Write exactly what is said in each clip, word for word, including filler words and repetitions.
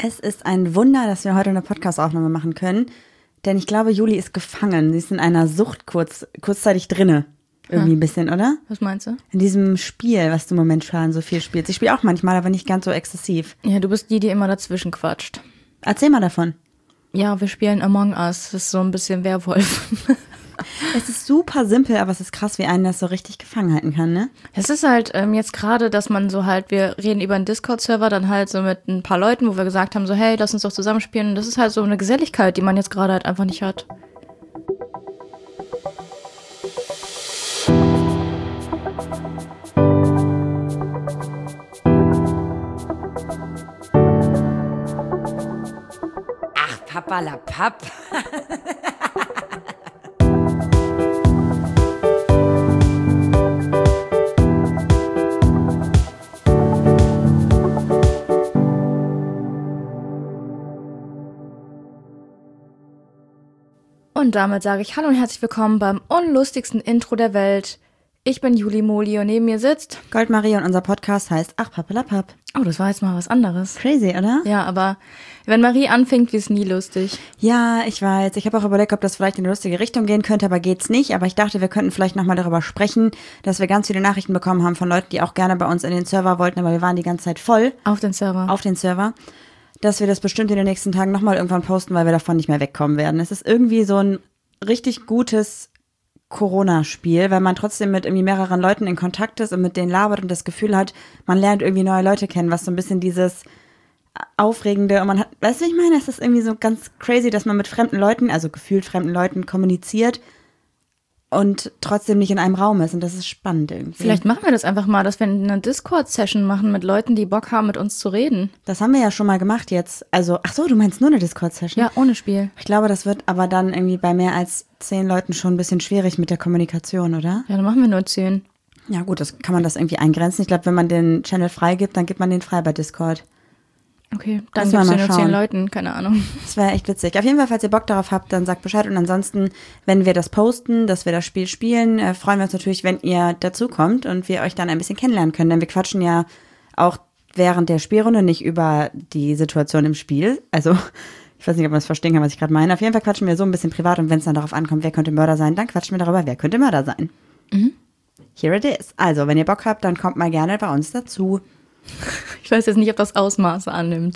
Es ist ein Wunder, dass wir heute eine Podcast-Aufnahme machen können, denn ich glaube, Juli ist gefangen. Sie ist in einer Sucht kurz, kurzzeitig drinne. Irgendwie ein bisschen, oder? Was meinst du? In diesem Spiel, was du momentan so viel spielst. Ich spiele auch manchmal, aber nicht ganz so exzessiv. Ja, du bist die, die immer dazwischen quatscht. Erzähl mal davon. Ja, wir spielen Among Us. Das ist so ein bisschen Werwolf. Es ist super simpel, aber es ist krass, wie einen das so richtig gefangen halten kann, ne? Es ist halt ähm, jetzt gerade, dass man so halt, wir reden über einen Discord-Server, dann halt so mit ein paar Leuten, wo wir gesagt haben, so hey, lass uns doch zusammenspielen. Und das ist halt so eine Geselligkeit, die man jetzt gerade halt einfach nicht hat. Ach, Papalapap. Und damit sage ich Hallo und herzlich willkommen beim unlustigsten Intro der Welt. Ich bin Juli Moli und neben mir sitzt Goldmarie und unser Podcast heißt Ach, Papalapap. Oh, das war jetzt mal was anderes. Crazy, oder? Ja, aber wenn Marie anfängt, wird es nie lustig. Ja, ich weiß. Ich habe auch überlegt, ob das vielleicht in eine lustige Richtung gehen könnte, aber geht's nicht. Aber ich dachte, wir könnten vielleicht nochmal darüber sprechen, dass wir ganz viele Nachrichten bekommen haben von Leuten, die auch gerne bei uns in den Server wollten, aber wir waren die ganze Zeit voll. Auf den Server. Auf den Server. Dass wir das bestimmt in den nächsten Tagen nochmal irgendwann posten, weil wir davon nicht mehr wegkommen werden. Es ist irgendwie so ein richtig gutes Corona-Spiel, weil man trotzdem mit irgendwie mehreren Leuten in Kontakt ist und mit denen labert und das Gefühl hat, man lernt irgendwie neue Leute kennen, was so ein bisschen dieses Aufregende und man hat, weißt du, wie ich meine? Es ist irgendwie so ganz crazy, dass man mit fremden Leuten, also gefühlt fremden Leuten kommuniziert und trotzdem nicht in einem Raum ist und das ist spannend irgendwie. Vielleicht machen wir das einfach mal, dass wir eine Discord-Session machen mit Leuten, die Bock haben, mit uns zu reden. Das haben wir ja schon mal gemacht jetzt. Also, ach so, du meinst nur eine Discord-Session? Ja, ohne Spiel. Ich glaube, das wird aber dann irgendwie bei mehr als zehn Leuten schon ein bisschen schwierig mit der Kommunikation, oder? Ja, dann machen wir nur zehn. Ja gut, das kann man das irgendwie eingrenzen. Ich glaube, wenn man den Channel freigibt, dann gibt man den frei bei Discord. Okay, dann Müssen wir gibt's ja mal nur schauen. zehn Leuten, keine Ahnung. Das wäre echt witzig. Auf jeden Fall, falls ihr Bock darauf habt, dann sagt Bescheid. Und ansonsten, wenn wir das posten, dass wir das Spiel spielen, äh, freuen wir uns natürlich, wenn ihr dazukommt und wir euch dann ein bisschen kennenlernen können. Denn wir quatschen ja auch während der Spielrunde nicht über die Situation im Spiel. Also, ich weiß nicht, ob man das verstehen kann, was ich gerade meine. Auf jeden Fall quatschen wir so ein bisschen privat. Und wenn es dann darauf ankommt, wer könnte Mörder sein, dann quatschen wir darüber, wer könnte Mörder sein. Mhm. Here it is. Also, wenn ihr Bock habt, dann kommt mal gerne bei uns dazu. Ich weiß jetzt nicht, ob das Ausmaße annimmt.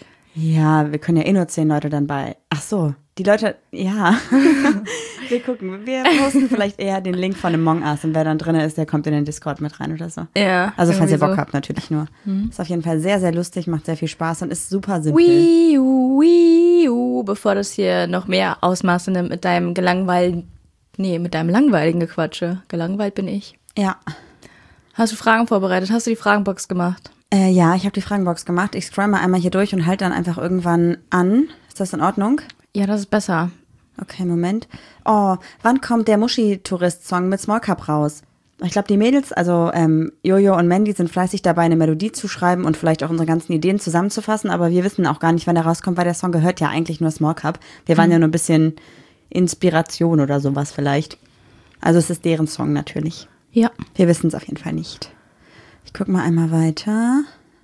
Ja, wir können ja eh nur zehn Leute dann bei. Ach so, die Leute, ja. Wir gucken, wir posten vielleicht eher den Link von Among Us und wer dann drin ist, der kommt in den Discord mit rein oder so. Ja. Also falls ihr Bock so. habt, natürlich nur. Mhm. Ist auf jeden Fall sehr, sehr lustig, macht sehr viel Spaß und ist super simpel. Wii U, Wii U, bevor das hier noch mehr Ausmaße nimmt mit deinem gelangweilten, nee, mit deinem langweiligen Gequatsche. Gelangweilt bin ich. Ja. Hast du Fragen vorbereitet? Hast du die Fragenbox gemacht? Äh, ja, ich habe die Fragenbox gemacht. Ich scroll mal einmal hier durch und halte dann einfach irgendwann an. Ist das in Ordnung? Ja, das ist besser. Okay, Moment. Oh, wann kommt der Muschi-Tourist-Song mit Small Cup raus? Ich glaube, die Mädels, also ähm, Jojo und Mandy, sind fleißig dabei, eine Melodie zu schreiben und vielleicht auch unsere ganzen Ideen zusammenzufassen, aber wir wissen auch gar nicht, wann der rauskommt, weil der Song gehört ja eigentlich nur Small Cup. Wir waren mhm. ja nur ein bisschen Inspiration oder sowas vielleicht. Also es ist deren Song natürlich. Ja. Wir wissen es auf jeden Fall nicht. Ich guck mal einmal weiter.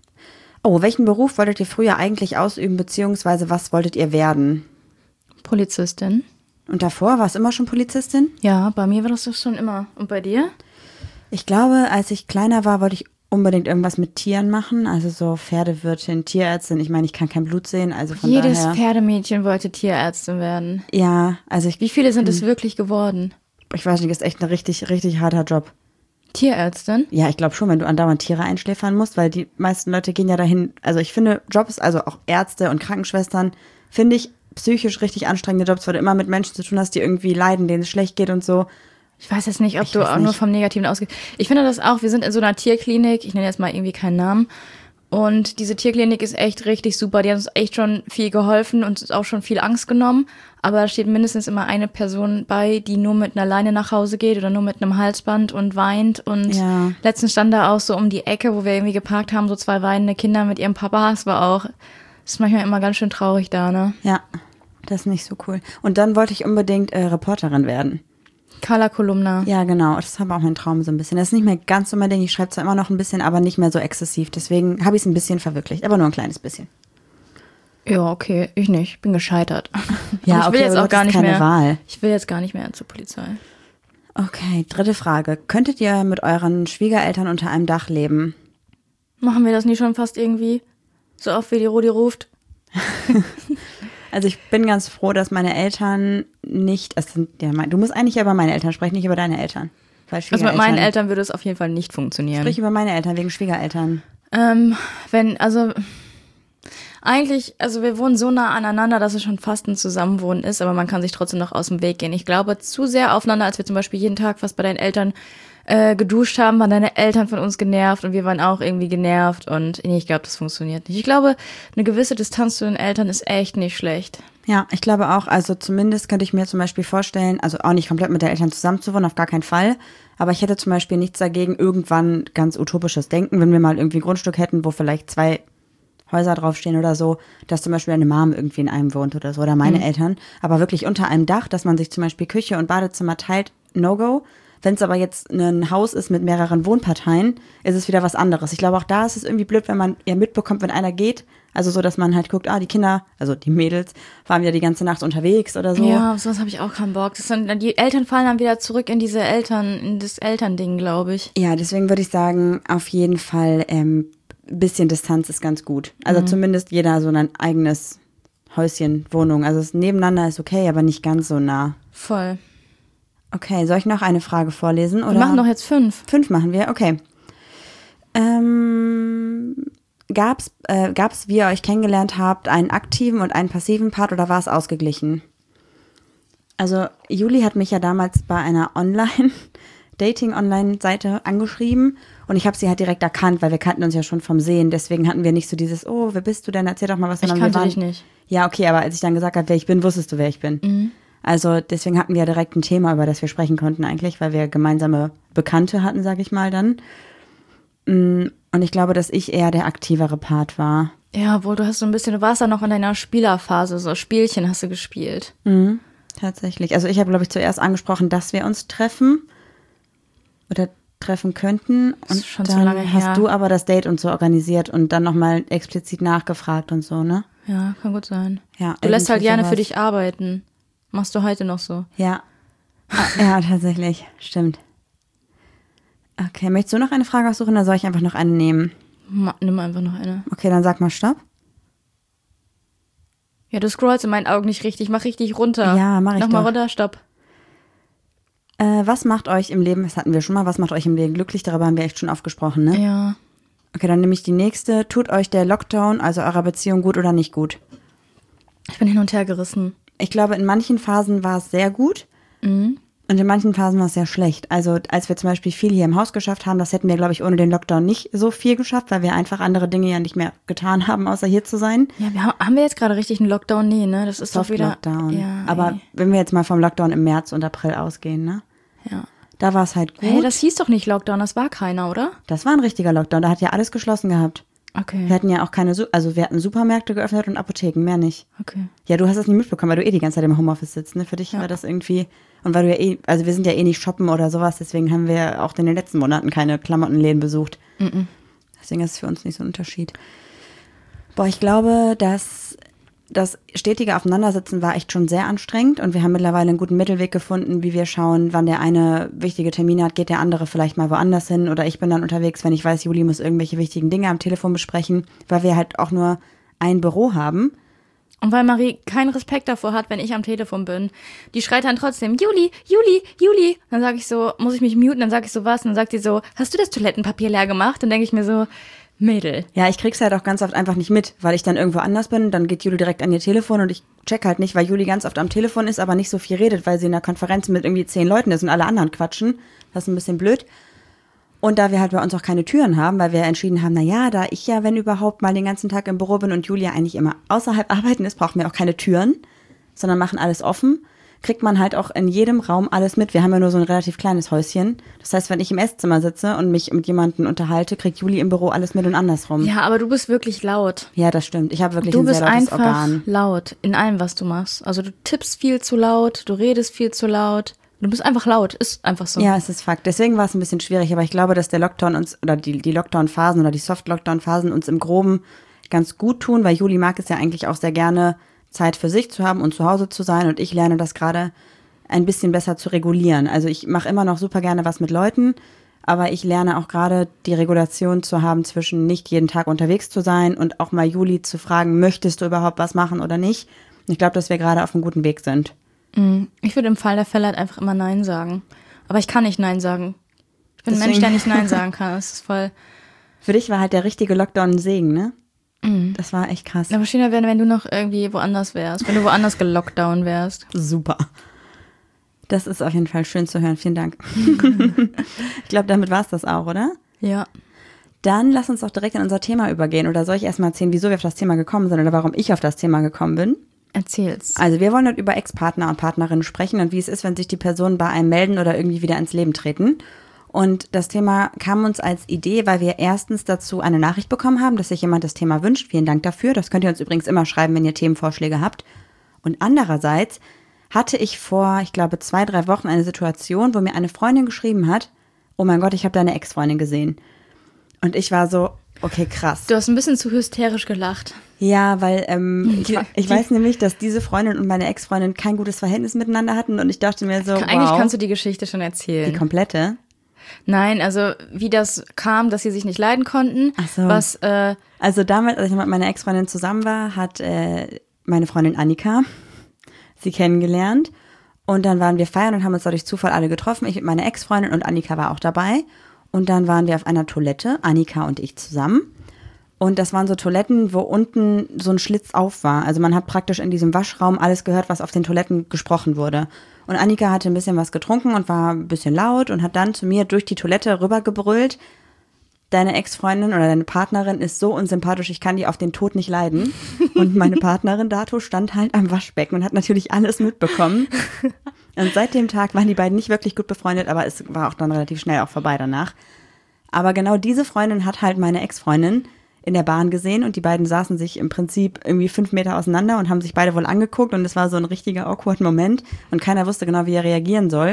Oh, welchen Beruf wolltet ihr früher eigentlich ausüben, beziehungsweise was wolltet ihr werden? Polizistin. Und davor war es immer schon Polizistin? Ja, bei mir war das doch schon immer. Und bei dir? Ich glaube, als ich kleiner war, wollte ich unbedingt irgendwas mit Tieren machen. Also so Pferdewirtin, Tierärztin. Ich meine, ich kann kein Blut sehen, also von Jedes daher. Pferdemädchen wollte Tierärztin werden. Ja, also ich. Wie viele sind es wirklich geworden? Ich weiß nicht, ist echt ein richtig, richtig harter Job. Tierärztin? Ja, ich glaube schon, wenn du andauernd Tiere einschläfern musst, weil die meisten Leute gehen ja dahin. Also ich finde Jobs, also auch Ärzte und Krankenschwestern, finde ich psychisch richtig anstrengende Jobs, weil du immer mit Menschen zu tun hast, die irgendwie leiden, denen es schlecht geht und so. Ich weiß jetzt nicht, ob ich du auch nicht. nur vom Negativen ausgehst. Ich finde das auch, wir sind in so einer Tierklinik, ich nenne jetzt mal irgendwie keinen Namen. Und diese Tierklinik ist echt richtig super. Die hat uns echt schon viel geholfen und uns auch schon viel Angst genommen. Aber da steht mindestens immer eine Person bei, die nur mit einer Leine nach Hause geht oder nur mit einem Halsband und weint. Und Ja. letztens stand da auch so um die Ecke, wo wir irgendwie geparkt haben, so zwei weinende Kinder mit ihrem Papa. Es war auch, es ist manchmal immer ganz schön traurig da, ne? Ja, das ist nicht so cool. Und dann wollte ich unbedingt äh, Reporterin werden. Carla Kolumna. Ja, genau. Das war auch mein Traum so ein bisschen. Das ist nicht mehr ganz so mein Ding. Ich schreibe zwar immer noch ein bisschen, aber nicht mehr so exzessiv. Deswegen habe ich es ein bisschen verwirklicht. Aber nur ein kleines bisschen. Ja, okay, ich nicht. Bin gescheitert. Ja, ich will okay, jetzt aber auch du gar hattest nicht keine mehr. Wahl. Ich will jetzt gar nicht mehr zur Polizei. Okay, dritte Frage. Könntet ihr mit euren Schwiegereltern unter einem Dach leben? Machen wir das nie schon fast irgendwie? So oft wie die Rudi ruft? Also ich bin ganz froh, dass meine Eltern nicht, es sind, ja, mein, du musst eigentlich über meine Eltern sprechen, nicht über deine Eltern. Weil Also mit meinen Eltern würde es auf jeden Fall nicht funktionieren. Sprich über meine Eltern, wegen Schwiegereltern. Ähm, wenn, also eigentlich, also wir wohnen so nah aneinander, dass es schon fast ein Zusammenwohnen ist, aber man kann sich trotzdem noch aus dem Weg gehen. Ich glaube, zu sehr aufeinander, als wir zum Beispiel jeden Tag fast bei deinen Eltern äh, geduscht haben, waren deine Eltern von uns genervt und wir waren auch irgendwie genervt und nee, ich glaube, das funktioniert nicht. Ich glaube, eine gewisse Distanz zu den Eltern ist echt nicht schlecht. Ja, ich glaube auch, also zumindest könnte ich mir zum Beispiel vorstellen, also auch nicht komplett mit den Eltern zusammenzuwohnen, auf gar keinen Fall, aber ich hätte zum Beispiel nichts dagegen, irgendwann ganz utopisches Denken, wenn wir mal irgendwie ein Grundstück hätten, wo vielleicht zwei Häuser draufstehen oder so, dass zum Beispiel eine Mom irgendwie in einem wohnt oder so, oder meine mhm. Eltern, aber wirklich unter einem Dach, dass man sich zum Beispiel Küche und Badezimmer teilt, No-Go. Wenn es aber jetzt ein Haus ist mit mehreren Wohnparteien, ist es wieder was anderes. Ich glaube, auch da ist es irgendwie blöd, wenn man ja mitbekommt, wenn einer geht. Also so, dass man halt guckt, ah, die Kinder, also die Mädels, waren wieder die ganze Nacht unterwegs oder so. Ja, auf sowas habe ich auch keinen Bock. Das sind, die Eltern fallen dann wieder zurück in diese Eltern, in das Elternding, glaube ich. Ja, deswegen würde ich sagen, auf jeden Fall ähm, bisschen Distanz ist ganz gut. Also mhm. zumindest jeder so ein eigenes Häuschen, Wohnung. Also das nebeneinander ist okay, aber nicht ganz so nah. Voll. Okay, soll ich noch eine Frage vorlesen? Oder? Wir machen doch jetzt fünf. Fünf machen wir, okay. Ähm, gab's, äh, gab's, wie ihr euch kennengelernt habt, einen aktiven und einen passiven Part oder war es ausgeglichen? Also Juli hat mich ja damals bei einer Online, Dating-Online-Seite angeschrieben und ich habe sie halt direkt erkannt, weil wir kannten uns ja schon vom Sehen. Deswegen hatten wir nicht so dieses, oh, wer bist du denn? Erzähl doch mal was. Ich kannte dich nicht. Ja, okay, aber als ich dann gesagt habe, wer ich bin, wusstest du, wer ich bin. Mhm. Also deswegen hatten wir ja direkt ein Thema, über das wir sprechen konnten eigentlich, weil wir gemeinsame Bekannte hatten, sag ich mal dann. Und ich glaube, dass ich eher der aktivere Part war. Ja, wohl, du hast so ein bisschen, du warst da noch in deiner Spielerphase, so Spielchen hast du gespielt. Mhm, tatsächlich. Also ich habe, glaube ich, zuerst angesprochen, dass wir uns treffen oder treffen könnten. Das ist und schon dann so lange hast her. du aber das Date und so organisiert und dann nochmal explizit nachgefragt und so, ne? Ja, kann gut sein. Ja, du lässt halt gerne sowas. für dich arbeiten. Machst du heute noch so? Ja. Ah, ja, tatsächlich. Stimmt. Okay, möchtest du noch eine Frage aussuchen oder soll ich einfach noch eine nehmen? Ma, nimm einfach noch eine. Okay, dann sag mal Stopp. Ja, du scrollst in meinen Augen nicht richtig. Mach richtig runter. Ja, mach ich Nochmal doch. runter, Stopp. Äh, was macht euch im Leben, das hatten wir schon mal, was macht euch im Leben glücklich? Darüber haben wir echt schon oft gesprochen, ne? Ja. Okay, dann nehme ich die nächste. Tut euch der Lockdown, also eurer Beziehung, gut oder nicht gut? Ich bin hin und her gerissen. Ich glaube, in manchen Phasen war es sehr gut Mhm. und in manchen Phasen war es sehr schlecht. Also als wir zum Beispiel viel hier im Haus geschafft haben, das hätten wir, glaube ich, ohne den Lockdown nicht so viel geschafft, weil wir einfach andere Dinge ja nicht mehr getan haben, außer hier zu sein. Ja, wir haben, haben wir jetzt gerade richtig einen Lockdown? Nee, ne? Das ist doch wieder... Soft-Lockdown. Ja, Aber ey. wenn wir jetzt mal vom Lockdown im März und April ausgehen, ne? Ja. Da war es halt gut. Hey, das hieß doch nicht Lockdown, das war keiner, oder? Das war ein richtiger Lockdown, da hat ja alles geschlossen gehabt. Okay. Wir hatten ja auch keine, Su- also wir hatten Supermärkte geöffnet und Apotheken, mehr nicht. Okay. Ja, du hast das nicht mitbekommen, weil du eh die ganze Zeit im Homeoffice sitzt, ne? Für dich Ja. war das irgendwie, und weil du ja eh, also wir sind ja eh nicht shoppen oder sowas, deswegen haben wir auch in den letzten Monaten keine Klamottenläden besucht. Mhm. Deswegen ist es für uns nicht so ein Unterschied. Boah, ich glaube, dass das stetige Aufeinandersitzen war echt schon sehr anstrengend und wir haben mittlerweile einen guten Mittelweg gefunden, wie wir schauen, wann der eine wichtige Termine hat, geht der andere vielleicht mal woanders hin oder ich bin dann unterwegs, wenn ich weiß, Juli muss irgendwelche wichtigen Dinge am Telefon besprechen, weil wir halt auch nur ein Büro haben. Und weil Marie keinen Respekt davor hat, wenn ich am Telefon bin. Die schreit dann trotzdem, Juli, Juli, Juli. Dann sage ich so, muss ich mich muten? Dann sage ich so was. Und dann sagt die so, hast du das Toilettenpapier leer gemacht? Dann denke ich mir so, Mädel. Ja, ich krieg's halt auch ganz oft einfach nicht mit, weil ich dann irgendwo anders bin, dann geht Juli direkt an ihr Telefon und ich check halt nicht, weil Juli ganz oft am Telefon ist, aber nicht so viel redet, weil sie in einer Konferenz mit irgendwie zehn Leuten ist und alle anderen quatschen. Das ist ein bisschen blöd. Und da wir halt bei uns auch keine Türen haben, weil wir entschieden haben, na ja, da ich ja, wenn überhaupt, mal den ganzen Tag im Büro bin und Julia eigentlich immer außerhalb arbeiten ist, brauchen wir auch keine Türen, sondern machen alles offen, kriegt man halt auch in jedem Raum alles mit. Wir haben ja nur so ein relativ kleines Häuschen. Das heißt, wenn ich im Esszimmer sitze und mich mit jemandem unterhalte, kriegt Juli im Büro alles mit und andersrum. Ja, aber du bist wirklich laut. Ja, das stimmt. Ich habe wirklich Du ein bist sehr lautes einfach Organ. laut in allem, was du machst. Also du tippst viel zu laut, du redest viel zu laut. Du bist einfach laut, ist einfach so. Ja, es ist Fakt. Deswegen war es ein bisschen schwierig, aber ich glaube, dass der Lockdown uns, oder die, die Lockdown-Phasen oder die Soft-Lockdown-Phasen uns im Groben ganz gut tun, weil Juli mag es ja eigentlich auch sehr gerne, Zeit für sich zu haben und zu Hause zu sein. Und ich lerne das gerade ein bisschen besser zu regulieren. Also ich mache immer noch super gerne was mit Leuten, aber ich lerne auch gerade die Regulation zu haben, zwischen nicht jeden Tag unterwegs zu sein und auch mal Juli zu fragen, möchtest du überhaupt was machen oder nicht? Ich glaube, dass wir gerade auf einem guten Weg sind. Ich würde im Fall der Fälle halt einfach immer Nein sagen. Aber ich kann nicht Nein sagen. Ich bin Deswegen. ein Mensch, der nicht Nein sagen kann. Das ist voll... Für dich war halt der richtige Lockdown ein Segen, ne? Mhm. Das war echt krass. Aber schöner wäre, wenn du noch irgendwie woanders wärst. Wenn du woanders gelockdown wärst. Super. Das ist auf jeden Fall schön zu hören. Vielen Dank. Ich glaube, damit war es das auch, oder? Ja. Dann lass uns doch direkt in unser Thema übergehen. Oder soll ich erstmal erzählen, wieso wir auf das Thema gekommen sind oder warum ich auf das Thema gekommen bin? Erzähl's. Also wir wollen heute über Ex-Partner und Partnerinnen sprechen und wie es ist, wenn sich die Personen bei einem melden oder irgendwie wieder ins Leben treten. Und das Thema kam uns als Idee, weil wir erstens dazu eine Nachricht bekommen haben, dass sich jemand das Thema wünscht. Vielen Dank dafür. Das könnt ihr uns übrigens immer schreiben, wenn ihr Themenvorschläge habt. Und andererseits hatte ich vor, ich glaube, zwei, drei Wochen eine Situation, wo mir eine Freundin geschrieben hat, oh mein Gott, ich habe deine Ex-Freundin gesehen. Und ich war so, okay, krass. Du hast ein bisschen zu hysterisch gelacht. Ja, weil ähm, ich, ich weiß nämlich, dass diese Freundin und meine Ex-Freundin kein gutes Verhältnis miteinander hatten. Und ich dachte mir so, Eigentlich wow. kannst du die Geschichte schon erzählen. Die komplette? Nein, also wie das kam, dass sie sich nicht leiden konnten. Ach so. Was, äh, also damals, als ich mit meiner Ex-Freundin zusammen war, hat äh, meine Freundin Annika sie kennengelernt. Und dann waren wir feiern und haben uns dadurch Zufall alle getroffen. Ich mit meiner Ex-Freundin und Annika war auch dabei. Und dann waren wir auf einer Toilette, Annika und ich zusammen. Und das waren so Toiletten, wo unten so ein Schlitz auf war. Also man hat praktisch in diesem Waschraum alles gehört, was auf den Toiletten gesprochen wurde. Und Annika hatte ein bisschen was getrunken und war ein bisschen laut und hat dann zu mir durch die Toilette rübergebrüllt: Deine Ex-Freundin oder deine Partnerin ist so unsympathisch, ich kann die auf den Tod nicht leiden. Und meine Partnerin Dato stand halt am Waschbecken und hat natürlich alles mitbekommen. Und seit dem Tag waren die beiden nicht wirklich gut befreundet, aber es war auch dann relativ schnell auch vorbei danach. Aber genau diese Freundin hat halt meine Ex-Freundin in der Bahn gesehen und die beiden saßen sich im Prinzip irgendwie fünf Meter auseinander und haben sich beide wohl angeguckt und es war so ein richtiger awkward Moment und keiner wusste genau, wie er reagieren soll.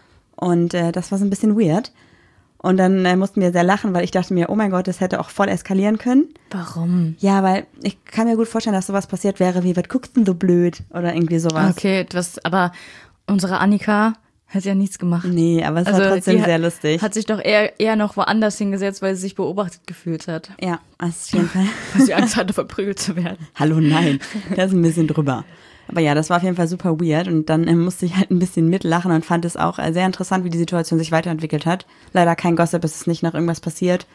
Und äh, das war so ein bisschen weird. Und dann äh, mussten wir sehr lachen, weil ich dachte mir, oh mein Gott, das hätte auch voll eskalieren können. Warum? Ja, weil ich kann mir gut vorstellen, dass sowas passiert wäre wie, was guckst denn so blöd? Oder irgendwie sowas. Okay, was, aber unsere Annika hat ja nichts gemacht. Nee, aber es Also war trotzdem die sehr hat, lustig. Hat sich doch eher, eher noch woanders hingesetzt, weil sie sich beobachtet gefühlt hat. Ja, das ist auf jeden Fall. Weil sie Angst hatte, verprügelt zu werden. Hallo, nein, das ist ein bisschen drüber. Aber ja, das war auf jeden Fall super weird und dann äh, musste ich halt ein bisschen mitlachen und fand es auch äh, sehr interessant, wie die Situation sich weiterentwickelt hat. Leider kein Gossip, es ist nicht noch irgendwas passiert,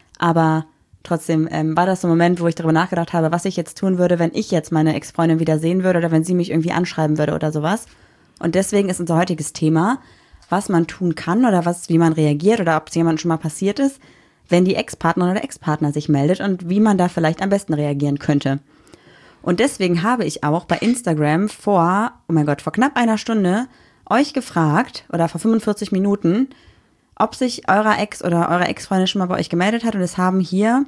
aber trotzdem ähm, war das so ein Moment, wo ich darüber nachgedacht habe, was ich jetzt tun würde, wenn ich jetzt meine Ex-Freundin wieder sehen würde oder wenn sie mich irgendwie anschreiben würde oder sowas. Und deswegen ist unser heutiges Thema, was man tun kann oder was, wie man reagiert oder ob es jemandem schon mal passiert ist, wenn die Ex-Partnerin oder Ex-Partner sich meldet und wie man da vielleicht am besten reagieren könnte. Und deswegen habe ich auch bei Instagram vor, oh mein Gott, vor knapp einer Stunde euch gefragt, oder vor fünfundvierzig Minuten, ob sich eurer Ex oder eure Ex-Freundin schon mal bei euch gemeldet hat. Und es haben hier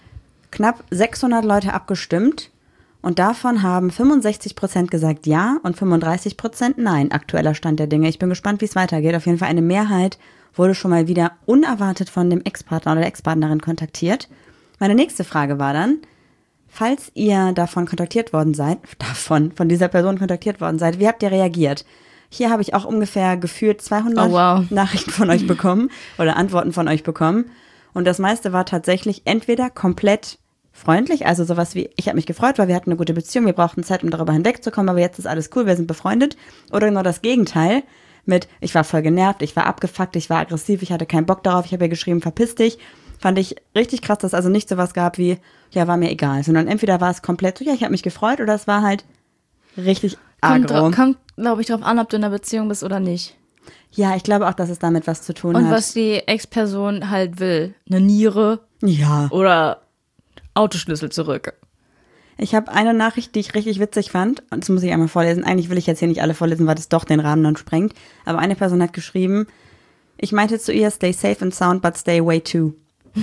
knapp sechshundert Leute abgestimmt. Und davon haben fünfundsechzig Prozent gesagt ja und fünfunddreißig Prozent nein, aktueller Stand der Dinge. Ich bin gespannt, wie es weitergeht. Auf jeden Fall eine Mehrheit wurde schon mal wieder unerwartet von dem Ex-Partner oder der Ex-Partnerin kontaktiert. Meine nächste Frage war dann, falls ihr davon kontaktiert worden seid, davon, von dieser Person kontaktiert worden seid, wie habt ihr reagiert? Hier habe ich auch ungefähr gefühlt zweihundert oh, wow. Nachrichten von euch bekommen oder Antworten von euch bekommen. Und das meiste war tatsächlich entweder komplett freundlich, also sowas wie, ich habe mich gefreut, weil wir hatten eine gute Beziehung, wir brauchten Zeit, um darüber hinwegzukommen, aber jetzt ist alles cool, wir sind befreundet. Oder genau das Gegenteil mit, ich war voll genervt, ich war abgefuckt, ich war aggressiv, ich hatte keinen Bock darauf, ich habe ja geschrieben, verpiss dich. Fand ich richtig krass, dass es also nicht sowas gab wie, ja, war mir egal, sondern entweder war es komplett so, ja, ich habe mich gefreut, oder es war halt richtig agro. Kommt, kommt glaube ich, drauf an, ob du in einer Beziehung bist oder nicht. Ja, ich glaube auch, dass es damit was zu tun Und hat. Und was die Ex-Person halt will. Eine Niere. Ja. Oder Autoschlüssel zurück. Ich habe eine Nachricht, die ich richtig witzig fand, und das muss ich einmal vorlesen. Eigentlich will ich jetzt hier nicht alle vorlesen, weil das doch den Rahmen dann sprengt. Aber eine Person hat geschrieben, ich meinte zu ihr, stay safe and sound, but stay away too.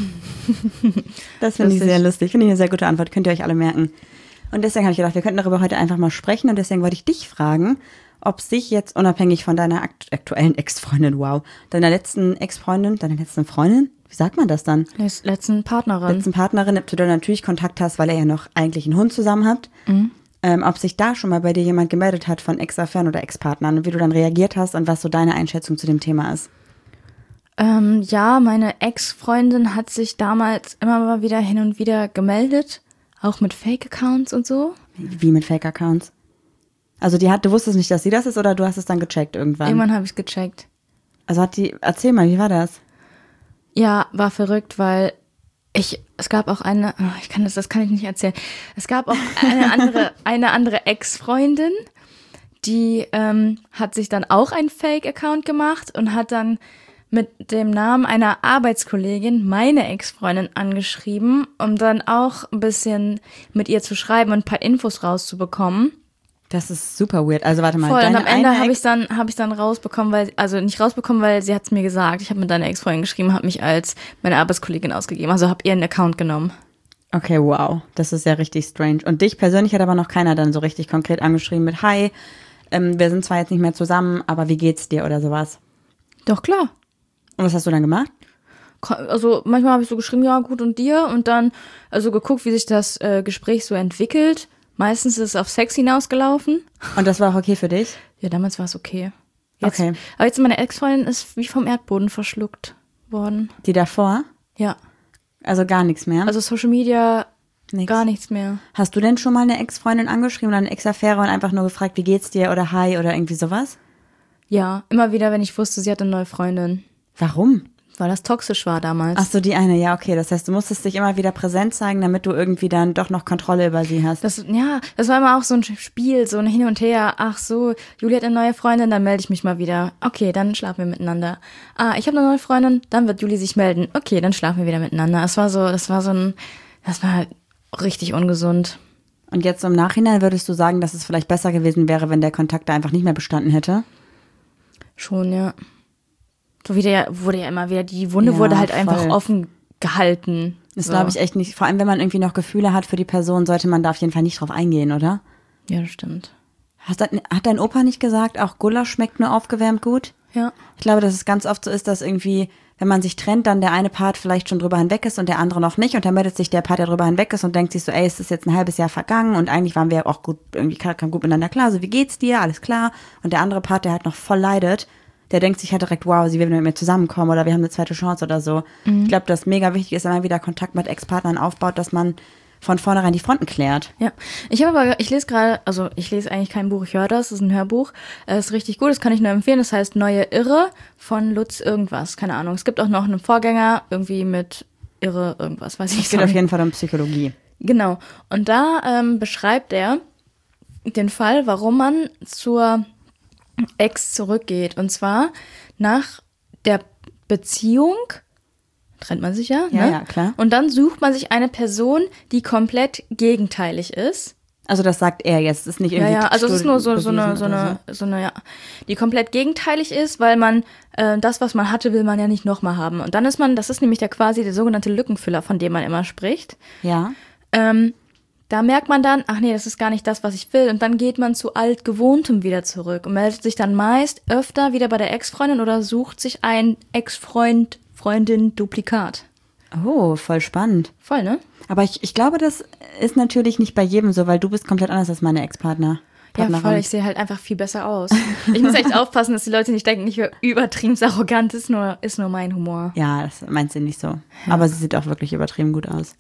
Das finde ich sehr lustig. Finde ich eine sehr gute Antwort. Könnt ihr euch alle merken. Und deswegen habe ich gedacht, wir könnten darüber heute einfach mal sprechen. Und deswegen wollte ich dich fragen, ob sich jetzt unabhängig von deiner akt- aktuellen Ex-Freundin, wow, deiner letzten Ex-Freundin, deiner letzten Freundin, wie sagt man das dann? Letzten Partnerin. Letzten Partnerin, ob du da natürlich Kontakt hast, weil ihr ja noch eigentlich einen Hund zusammen habt. Mhm. Ähm, ob sich da schon mal bei dir jemand gemeldet hat von Ex-Affären oder Ex-Partnern und wie du dann reagiert hast und was so deine Einschätzung zu dem Thema ist. Ähm, ja, meine Ex-Freundin hat sich damals immer mal wieder hin und wieder gemeldet, auch mit Fake-Accounts und so. Wie mit Fake-Accounts? Also die hat, du wusstest nicht, dass sie das ist oder du hast es dann gecheckt irgendwann? Irgendwann habe ich es gecheckt. Also hat die, erzähl mal, wie war das? Ja, war verrückt, weil ich, es gab auch eine, oh, ich kann das, das kann ich nicht erzählen. Es gab auch eine andere, eine andere Ex-Freundin, die ähm, hat sich dann auch einen Fake-Account gemacht und hat dann mit dem Namen einer Arbeitskollegin meine Ex-Freundin angeschrieben, um dann auch ein bisschen mit ihr zu schreiben und ein paar Infos rauszubekommen. Das ist super weird. Also warte mal. Voll, deine und am Ende eine habe Ex- ich dann habe ich dann rausbekommen, weil also nicht rausbekommen, weil sie hat es mir gesagt. Ich habe mit deiner Ex-Freundin geschrieben, habe mich als meine Arbeitskollegin ausgegeben. Also habe ihren Account genommen. Okay, wow. Das ist ja richtig strange. Und dich persönlich hat aber noch keiner dann so richtig konkret angeschrieben mit Hi, ähm, wir sind zwar jetzt nicht mehr zusammen, aber wie geht's dir oder sowas? Doch, klar. Und was hast du dann gemacht? Also manchmal habe ich so geschrieben, ja gut und dir? Und dann also geguckt, wie sich das äh, Gespräch so entwickelt. Meistens ist es auf Sex hinausgelaufen. Und das war auch okay für dich? Ja, damals war es okay. Jetzt, Okay. Aber jetzt meine Ex-Freundin ist wie vom Erdboden verschluckt worden. Die davor? Ja. Also gar nichts mehr? Also Social Media, Nix. gar nichts mehr. Hast du denn schon mal eine Ex-Freundin angeschrieben oder eine Ex-Affäre und einfach nur gefragt, wie geht's dir oder Hi oder irgendwie sowas? Ja, immer wieder, wenn ich wusste, sie hat eine neue Freundin. Warum? Weil das toxisch war damals. Ach so, die eine, ja, okay. Das heißt, du musstest dich immer wieder präsent zeigen, damit du irgendwie dann doch noch Kontrolle über sie hast. Das, ja, das war immer auch so ein Spiel, so ein Hin und Her. Ach so, Julia hat eine neue Freundin, dann melde ich mich mal wieder. Okay, dann schlafen wir miteinander. Ah, ich habe eine neue Freundin, dann wird Juli sich melden. Okay, dann schlafen wir wieder miteinander. Das war so, das war so ein, das war richtig ungesund. Und jetzt so im Nachhinein würdest du sagen, dass es vielleicht besser gewesen wäre, wenn der Kontakt da einfach nicht mehr bestanden hätte? Schon, ja. So wieder ja, wurde ja immer wieder, die Wunde Ja, wurde halt voll. einfach offen gehalten. Das So. glaube ich echt nicht. Vor allem, wenn man irgendwie noch Gefühle hat für die Person, sollte man da auf jeden Fall nicht drauf eingehen, oder? Ja, das stimmt. Hast dein, hat dein Opa nicht gesagt, auch Gulasch schmeckt nur aufgewärmt gut? Ja. Ich glaube, dass es ganz oft so ist, dass irgendwie, wenn man sich trennt, dann der eine Part vielleicht schon drüber hinweg ist und der andere noch nicht. Und dann meldet sich der Part, der drüber hinweg ist und denkt sich so, ey, es ist jetzt ein halbes Jahr vergangen und eigentlich waren wir auch gut, irgendwie kam gut miteinander klar. So, wie geht's dir? Alles klar. Und der andere Part, der halt noch voll leidet, der denkt sich halt direkt, wow, sie will mit mir zusammenkommen oder wir haben eine zweite Chance oder so. Mhm. Ich glaube, dass mega wichtig ist, wenn man wieder Kontakt mit Ex-Partnern aufbaut, dass man von vornherein die Fronten klärt. Ja, ich habe aber, ich lese gerade, also ich lese eigentlich kein Buch, ich höre das, das ist ein Hörbuch, es ist richtig gut, das kann ich nur empfehlen, das heißt Neue Irre von Lutz irgendwas, keine Ahnung. Es gibt auch noch einen Vorgänger, irgendwie mit Irre irgendwas, weiß ich nicht. Es geht auf jeden Fall um Psychologie. Genau, und da ähm, beschreibt er den Fall, warum man zur Ex zurückgeht, und zwar nach der Beziehung trennt man sich ja, Ja, ne? ja, klar. Und dann sucht man sich eine Person, die komplett gegenteilig ist. Also das sagt er jetzt, das ist nicht Ja, irgendwie ja, also es ist nur so, so, eine, bewiesen so, oder eine, so eine, ja, die komplett gegenteilig ist, weil man äh, das, was man hatte, will man ja nicht nochmal haben. Und dann ist man, das ist nämlich der quasi der sogenannte Lückenfüller, von dem man immer spricht. Ja. Ähm, da merkt man dann, ach nee, das ist gar nicht das, was ich will. Und dann geht man zu Altgewohntem wieder zurück und meldet sich dann meist öfter wieder bei der Ex-Freundin oder sucht sich ein Ex-Freund, Freundin, Duplikat. Oh, voll spannend. Voll, ne? Aber ich, ich glaube, das ist natürlich nicht bei jedem so, weil du bist komplett anders als meine Ex-Partner. Ja, Partnerin. voll, ich sehe halt einfach viel besser aus. Ich muss echt aufpassen, dass die Leute nicht denken, ich wäre übertrieben arrogant, ist nur, ist nur mein Humor. Ja, das meinst du nicht so. Aber sie sieht auch wirklich übertrieben gut aus.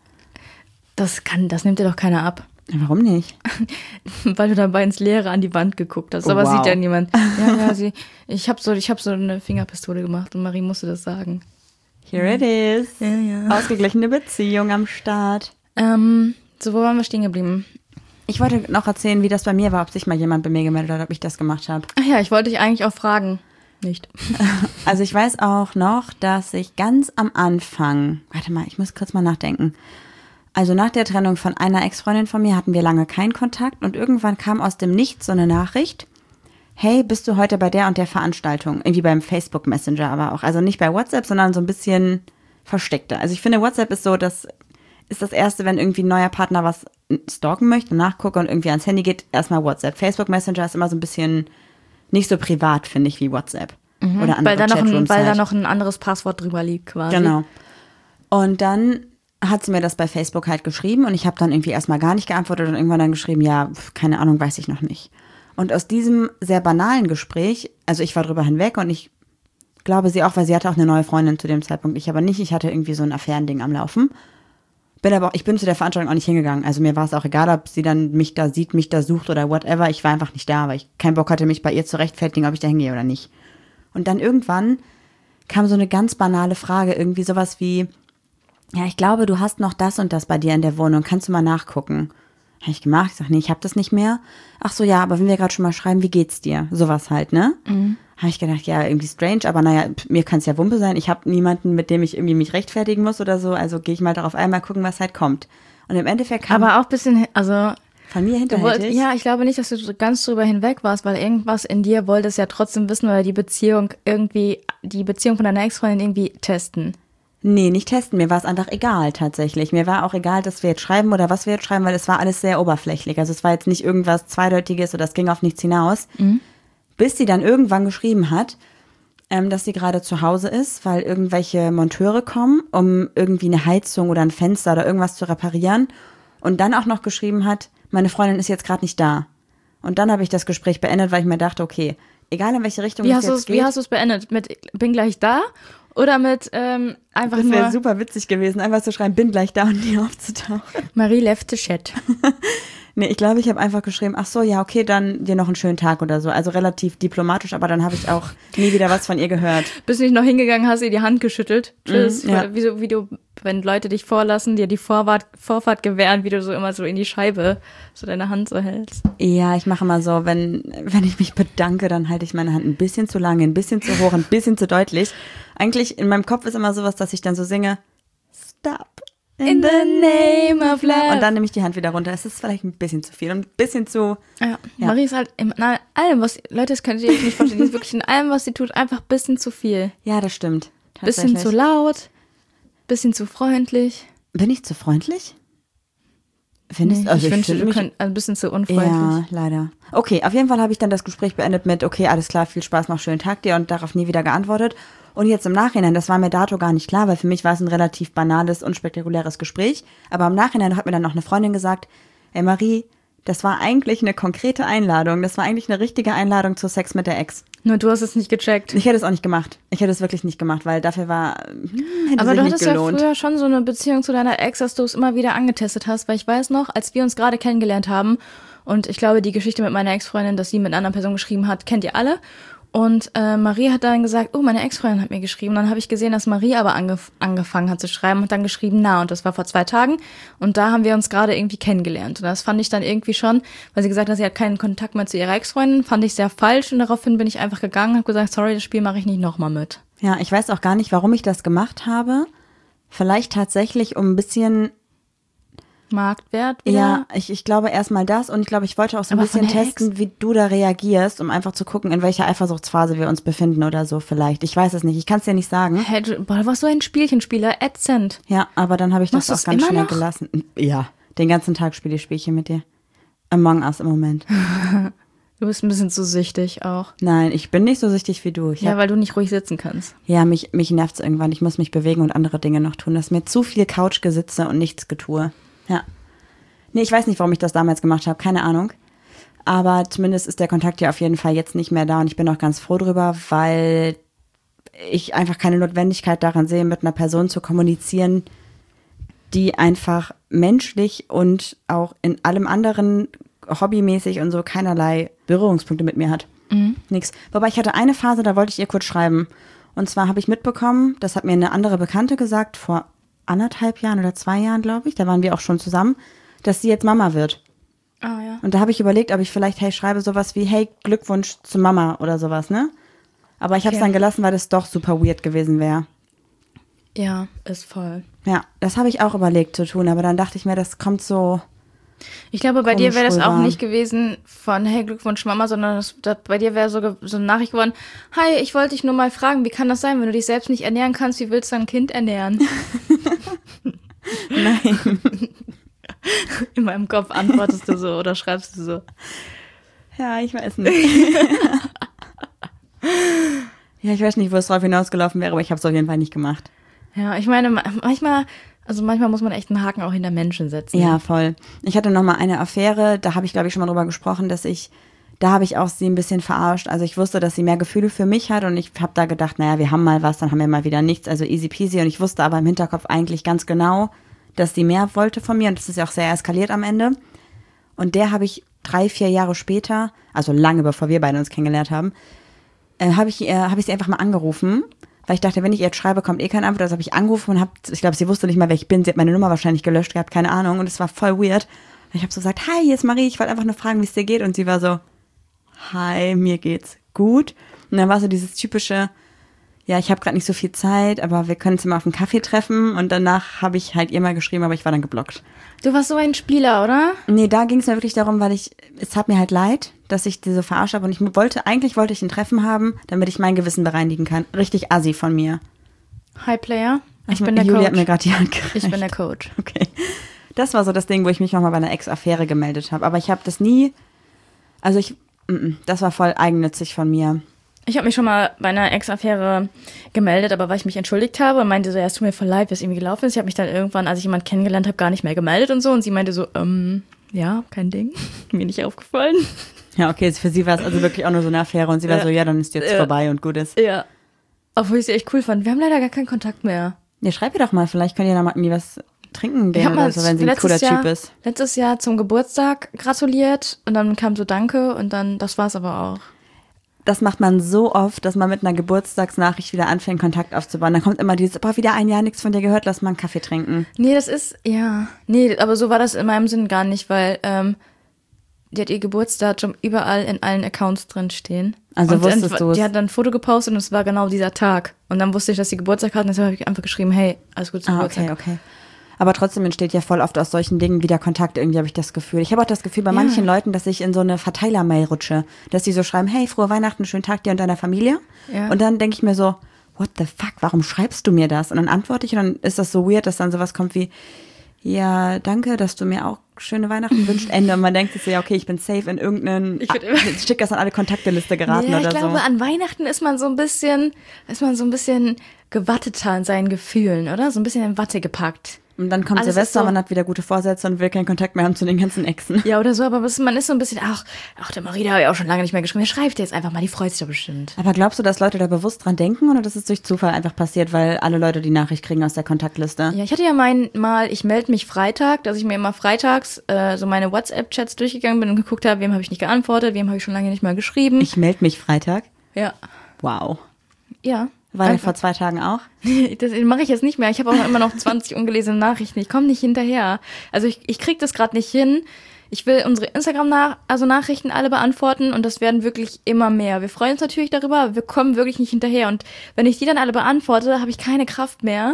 Das kann, das nimmt dir doch keiner ab. Warum nicht? Weil du dabei ins Leere an die Wand geguckt hast. Oh, Aber wow. sieht ja niemand. Ja, ja, sie, ich habe so, ich hab so eine Fingerpistole gemacht und Marie musste das sagen. Here it is. Ja, ja. Ausgeglichene Beziehung am Start. Ähm, so, wo waren wir stehen geblieben? Ich wollte noch erzählen, wie das bei mir war, ob sich mal jemand bei mir gemeldet hat, ob ich das gemacht habe. Ach ja, ich wollte dich eigentlich auch fragen. Nicht. Also ich weiß auch noch, dass ich ganz am Anfang, warte mal, ich muss kurz mal nachdenken. Also nach der Trennung von einer Ex-Freundin von mir hatten wir lange keinen Kontakt und irgendwann kam aus dem Nichts so eine Nachricht. Hey, bist du heute bei der und der Veranstaltung? Irgendwie beim Facebook Messenger aber auch. Also nicht bei WhatsApp, sondern so ein bisschen versteckter. Also ich finde, WhatsApp ist so, das ist das Erste, wenn irgendwie ein neuer Partner was stalken möchte, nachgucke und irgendwie ans Handy geht, erstmal WhatsApp. Facebook Messenger ist immer so ein bisschen nicht so privat, finde ich, wie WhatsApp. Mhm, oder andere weil da noch ein, Chatrooms weil halt. da noch ein anderes Passwort drüber liegt quasi. Genau. Und dann hat sie mir das bei Facebook halt geschrieben und ich habe dann irgendwie erstmal gar nicht geantwortet und irgendwann dann geschrieben, ja, keine Ahnung, weiß ich noch nicht. Und aus diesem sehr banalen Gespräch, also ich war drüber hinweg und ich glaube sie auch, weil sie hatte auch eine neue Freundin zu dem Zeitpunkt, ich aber nicht, ich hatte irgendwie so ein Affärending am Laufen. Bin aber auch, ich bin zu der Veranstaltung auch nicht hingegangen, also mir war es auch egal, ob sie dann mich da sieht, mich da sucht oder whatever, ich war einfach nicht da, weil ich keinen Bock hatte, mich bei ihr zu rechtfertigen, ob ich da hingehe oder nicht. Und dann irgendwann kam so eine ganz banale Frage, irgendwie sowas wie, ja, ich glaube, du hast noch das und das bei dir in der Wohnung. Kannst du mal nachgucken? Habe ich gemacht. Ich sage, nee, ich habe das nicht mehr. Ach so, ja, aber wenn wir gerade schon mal schreiben, wie geht's dir? Sowas halt, ne? Mhm. Habe ich gedacht, ja, irgendwie strange, aber naja, mir kann es ja Wumpe sein. Ich habe niemanden, mit dem ich irgendwie mich rechtfertigen muss oder so. Also gehe ich mal darauf ein, mal gucken, was halt kommt. Und im Endeffekt kam... Aber auch ein bisschen, also... Von mir hinterhältig? Wollt, ja, ich glaube nicht, dass du ganz drüber hinweg warst, weil irgendwas in dir wolltest ja trotzdem wissen oder die Beziehung irgendwie, die Beziehung von deiner Ex-Freundin irgendwie testen. Nee, nicht testen. Mir war es einfach egal tatsächlich. Mir war auch egal, dass wir jetzt schreiben oder was wir jetzt schreiben, weil es war alles sehr oberflächlich. Also es war jetzt nicht irgendwas Zweideutiges oder es ging auf nichts hinaus. Mhm. Bis sie dann irgendwann geschrieben hat, ähm, dass sie gerade zu Hause ist, weil irgendwelche Monteure kommen, um irgendwie eine Heizung oder ein Fenster oder irgendwas zu reparieren. Und dann auch noch geschrieben hat, meine Freundin ist jetzt gerade nicht da. Und dann habe ich das Gespräch beendet, weil ich mir dachte, okay, egal in welche Richtung wie es jetzt geht. Wie hast du es beendet? Mit bin gleich da? Oder mit ähm, einfach das nur... Das wäre super witzig gewesen, einfach zu schreiben, bin gleich da und nie aufzutauchen. Marie left the chat. Nee, ich glaube, ich habe einfach geschrieben, ach so, ja, okay, dann dir noch einen schönen Tag oder so. Also relativ diplomatisch, aber dann habe ich auch nie wieder was von ihr gehört. Bist nicht noch hingegangen, hast ihr die Hand geschüttelt. Tschüss. Mm, ja. wie, so, wie du, wenn Leute dich vorlassen, dir die Vorfahrt, Vorfahrt gewähren, wie du so immer so in die Scheibe so deine Hand so hältst. Ja, ich mache mal so, wenn, wenn ich mich bedanke, dann halte ich meine Hand ein bisschen zu lange, ein bisschen zu hoch, ein bisschen zu deutlich. Eigentlich in meinem Kopf ist immer sowas, dass ich dann so singe, stop. In the name of love. Und dann nehme ich die Hand wieder runter. Es ist vielleicht ein bisschen zu viel und ein bisschen zu... Ja, ja. Marie ist halt in allem, was... Leute, das könnt ihr euch nicht vorstellen. Die ist wirklich in allem, was sie tut, einfach ein bisschen zu viel. Ja, das stimmt. Bisschen zu laut, bisschen zu freundlich. Bin ich zu freundlich? Findest nee, also ich, ich wünschte, find du mich, könnt ein bisschen zu unfreundlich. Ja, leider. Okay, auf jeden Fall habe ich dann das Gespräch beendet mit, okay, alles klar, viel Spaß noch, schönen Tag dir und darauf nie wieder geantwortet. Und jetzt im Nachhinein, das war mir dato gar nicht klar, weil für mich war es ein relativ banales, unspektakuläres Gespräch. Aber im Nachhinein hat mir dann noch eine Freundin gesagt, ey Marie, das war eigentlich eine konkrete Einladung. Das war eigentlich eine richtige Einladung zu Sex mit der Ex. Nur du hast es nicht gecheckt. Ich hätte es auch nicht gemacht. Ich hätte es wirklich nicht gemacht, weil dafür war, hm, hätte Aber sich du nicht hattest gelohnt. ja früher schon so eine Beziehung zu deiner Ex, dass du es immer wieder angetestet hast. Weil ich weiß noch, als wir uns gerade kennengelernt haben, und ich glaube, die Geschichte mit meiner Ex-Freundin, dass sie mit einer anderen Person geschrieben hat, kennt ihr alle. Und äh, Marie hat dann gesagt, oh, meine Ex-Freundin hat mir geschrieben. Dann habe ich gesehen, dass Marie aber angef- angefangen hat zu schreiben und dann geschrieben, na, und das war vor zwei Tagen. Und da haben wir uns gerade irgendwie kennengelernt. Und das fand ich dann irgendwie schon, weil sie gesagt hat, sie hat keinen Kontakt mehr zu ihrer Ex-Freundin, fand ich sehr falsch. Und daraufhin bin ich einfach gegangen und habe gesagt, sorry, das Spiel mache ich nicht nochmal mit. Ja, ich weiß auch gar nicht, warum ich das gemacht habe. Vielleicht tatsächlich, um ein bisschen... Marktwert wieder? Ja, ich, ich glaube erstmal das und ich glaube, ich wollte auch so ein Aber bisschen von der testen, wie du da reagierst, um einfach zu gucken, in welcher Eifersuchtsphase wir uns befinden oder so vielleicht. Ich weiß es nicht, ich kann es dir nicht sagen. Hey, du, boah, du warst so ein Spielchenspieler, ätzend. Ja, aber dann habe ich das Machst auch du's ganz immer schnell noch? gelassen. Ja, den ganzen Tag spiele ich Spielchen mit dir. Among Us im Moment. Du bist ein bisschen zu süchtig auch. Nein, ich bin nicht so süchtig wie du. Ich Ja, hab, weil du nicht ruhig sitzen kannst. ja, mich, mich nervt es irgendwann. Ich muss mich bewegen und andere Dinge noch tun. Das ist mir zu viel Couchgesitze und nichts Getue. Ja. Nee, ich weiß nicht, warum ich das damals gemacht habe. Keine Ahnung. Aber zumindest ist der Kontakt ja auf jeden Fall jetzt nicht mehr da und ich bin auch ganz froh drüber, weil ich einfach keine Notwendigkeit daran sehe, mit einer Person zu kommunizieren, die einfach menschlich und auch in allem anderen hobbymäßig und so keinerlei Berührungspunkte mit mir hat. Mhm. Nix. Wobei ich hatte eine Phase, da wollte ich ihr kurz schreiben. Und zwar habe ich mitbekommen, das hat mir eine andere Bekannte gesagt, vor anderthalb Jahren oder zwei Jahren, glaube ich, da waren wir auch schon zusammen, dass sie jetzt Mama wird. Ah, ja. Und da habe ich überlegt, ob ich vielleicht, hey, schreibe sowas wie, hey, Glückwunsch zu Mama oder sowas, ne? Aber ich habe es Okay. dann gelassen, weil das doch super weird gewesen wäre. Ja, ist voll. Ja, das habe ich auch überlegt zu tun, aber dann dachte ich mir, das kommt so... Ich glaube, bei dir wäre das Komisch auch rüber. nicht gewesen von, hey, Glückwunsch Mama, sondern das, das, bei dir wäre so, ge- so eine Nachricht geworden, hi, ich wollte dich nur mal fragen, wie kann das sein, wenn du dich selbst nicht ernähren kannst, wie willst du ein Kind ernähren? Nein. In meinem Kopf antwortest du so oder schreibst du so. Ja, ich weiß nicht. Ja, ich weiß nicht, wo es drauf hinausgelaufen wäre, aber ich habe es auf jeden Fall nicht gemacht. Ja, ich meine, manchmal, also manchmal muss man echt einen Haken auch hinter Menschen setzen. Ja, voll. Ich hatte noch mal eine Affäre, da habe ich, glaube ich, schon mal drüber gesprochen, dass ich, da habe ich auch sie ein bisschen verarscht. Also ich wusste, dass sie mehr Gefühle für mich hat und ich habe da gedacht, naja, wir haben mal was, dann haben wir mal wieder nichts, also easy peasy. Und ich wusste aber im Hinterkopf eigentlich ganz genau, dass sie mehr wollte von mir und das ist ja auch sehr eskaliert am Ende. Und der habe ich drei, vier Jahre später, also lange bevor wir beide uns kennengelernt haben, äh, habe ich, äh, hab ich sie einfach mal angerufen, weil ich dachte, wenn ich ihr jetzt schreibe, kommt eh kein Antwort. Also habe ich angerufen und habe, ich glaube, sie wusste nicht mal, wer ich bin. Sie hat meine Nummer wahrscheinlich gelöscht gehabt, keine Ahnung. Und es war voll weird. Und ich habe so gesagt, hi, hier ist Marie, ich wollte einfach nur fragen, wie es dir geht. Und sie war so, hi, mir geht's gut. Und dann war so dieses typische, ja, ich habe gerade nicht so viel Zeit, aber wir können uns mal auf einen Kaffee treffen. Und danach habe ich halt ihr mal geschrieben, aber ich war dann geblockt. Du warst so ein Spieler, oder? Nee, da ging es mir wirklich darum, weil ich, es hat mir halt leid, dass ich diese verarscht habe. Und ich wollte, eigentlich wollte ich ein Treffen haben, damit ich mein Gewissen bereinigen kann. Richtig assi von mir. Hi, Player. Ich Also, bin der Julia Coach. hat mir gerade die Hand gereicht. Ich bin der Coach. Okay. Das war so das Ding, wo ich mich nochmal bei einer Ex-Affäre gemeldet habe. Aber ich habe das nie, also ich, mm, das war voll eigennützig von mir. Ich habe mich schon mal bei einer Ex-Affäre gemeldet, aber weil ich mich entschuldigt habe und meinte so, ja, es tut mir voll leid, wie es irgendwie gelaufen ist. Ich habe mich dann irgendwann, als ich jemanden kennengelernt habe, gar nicht mehr gemeldet und so. Und sie meinte so, ähm, ja, kein Ding. Mir nicht aufgefallen. Ja, okay, für sie war es also wirklich auch nur so eine Affäre. Und sie war Ja. so, ja, dann ist jetzt Ja. vorbei und gut ist. Ja. Obwohl ich sie echt cool fand. Wir haben leider gar keinen Kontakt mehr. Ja, schreib ihr doch mal, vielleicht könnt ihr da mal irgendwie was trinken Ich gehen habe oder mal so, wenn sie ein letztes cooler Jahr, Typ ist. letztes Jahr zum Geburtstag gratuliert und dann kam so Danke und dann, das war's aber auch. Das macht man so oft, dass man mit einer Geburtstagsnachricht wieder anfängt, Kontakt aufzubauen. Dann kommt immer dieses, boah, wieder ein Jahr nichts von dir gehört, lass mal einen Kaffee trinken. Nee, das ist, ja. Nee, aber so war das in meinem Sinn gar nicht, weil ähm, die hat ihr Geburtsdatum überall in allen Accounts drin stehen. Also und wusstest dann, du es? Die hat dann ein Foto gepostet und es war genau dieser Tag. Und dann wusste ich, dass sie Geburtstag hat und deshalb habe ich einfach geschrieben, hey, alles Gute zum Ah, Geburtstag. okay, okay. Aber trotzdem entsteht ja voll oft aus solchen Dingen wieder Kontakt, irgendwie habe ich das Gefühl. Ich habe auch das Gefühl bei Ja. manchen Leuten, dass ich in so eine Verteiler-Mail rutsche. Dass die so schreiben, hey, frohe Weihnachten, schönen Tag dir und deiner Familie. Ja. Und dann denke ich mir so, what the fuck, warum schreibst du mir das? Und dann antworte ich und dann ist das so weird, dass dann sowas kommt wie, ja, danke, dass du mir auch schöne Weihnachten wünschst. Ende. Und man denkt sich so, ja, okay, ich bin safe in irgendeinen Ich find immer- Stickers an alle Kontakteliste geraten Ja, oder ich glaube, so. an Weihnachten ist man so ein bisschen, ist man so ein bisschen gewatteter in seinen Gefühlen, oder? So ein bisschen in Watte gepackt. Und dann kommt Alles ist Silvester, so- man hat wieder gute Vorsätze und will keinen Kontakt mehr haben zu den ganzen Exen. Ja, oder so, aber es- man ist so ein bisschen, ach, ach der Marie, da habe ich auch schon lange nicht mehr geschrieben. Wer schreibt jetzt einfach mal, die freut sich doch bestimmt. Aber glaubst du, dass Leute da bewusst dran denken oder dass es durch Zufall einfach passiert, weil alle Leute die Nachricht kriegen aus der Kontaktliste? Ja, ich hatte ja mein Mal, ich melde mich Freitag, dass ich mir immer freitags äh, so meine WhatsApp-Chats durchgegangen bin und geguckt habe, wem habe ich nicht geantwortet, wem habe ich schon lange nicht mal geschrieben. Ich melde mich Freitag. ja. Wow. Ja. War der Einfach. vor zwei Tagen auch? Das mache ich jetzt nicht mehr. Ich habe auch immer noch zwanzig ungelesene Nachrichten. Ich komme nicht hinterher. Also ich, ich kriege das gerade nicht hin. Ich will unsere Instagram-Nach- also Nachrichten alle beantworten und das werden wirklich immer mehr. Wir freuen uns natürlich darüber, aber wir kommen wirklich nicht hinterher. Und wenn ich die dann alle beantworte, habe ich keine Kraft mehr,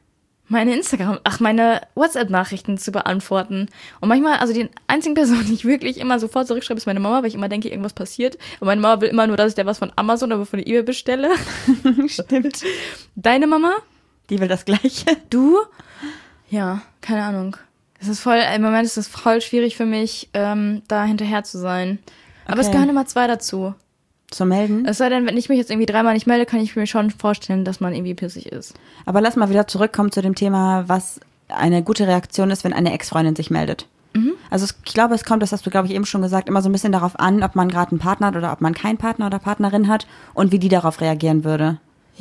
meine Instagram, ach, meine WhatsApp-Nachrichten zu beantworten. Und manchmal, also die einzige Person, die ich wirklich immer sofort zurückschreibe, ist meine Mama, weil ich immer denke, irgendwas passiert. Und meine Mama will immer nur, dass ich der was von Amazon oder von eBay bestelle. Stimmt. Deine Mama? Die will das Gleiche. Du? Ja, keine Ahnung. Es ist voll, im Moment ist es voll schwierig für mich, ähm, da hinterher zu sein. Aber es Okay. gehören immer zwei dazu. Zu melden. Es sei denn, wenn ich mich jetzt irgendwie dreimal nicht melde, kann ich mir schon vorstellen, dass man irgendwie pissig ist. Aber lass mal wieder zurückkommen zu dem Thema, was eine gute Reaktion ist, wenn eine Ex-Freundin sich meldet. Also es, ich glaube, es kommt, das hast du, glaube ich, eben schon gesagt, immer so ein bisschen darauf an, ob man gerade einen Partner hat oder ob man keinen Partner oder Partnerin hat und wie die darauf reagieren würde.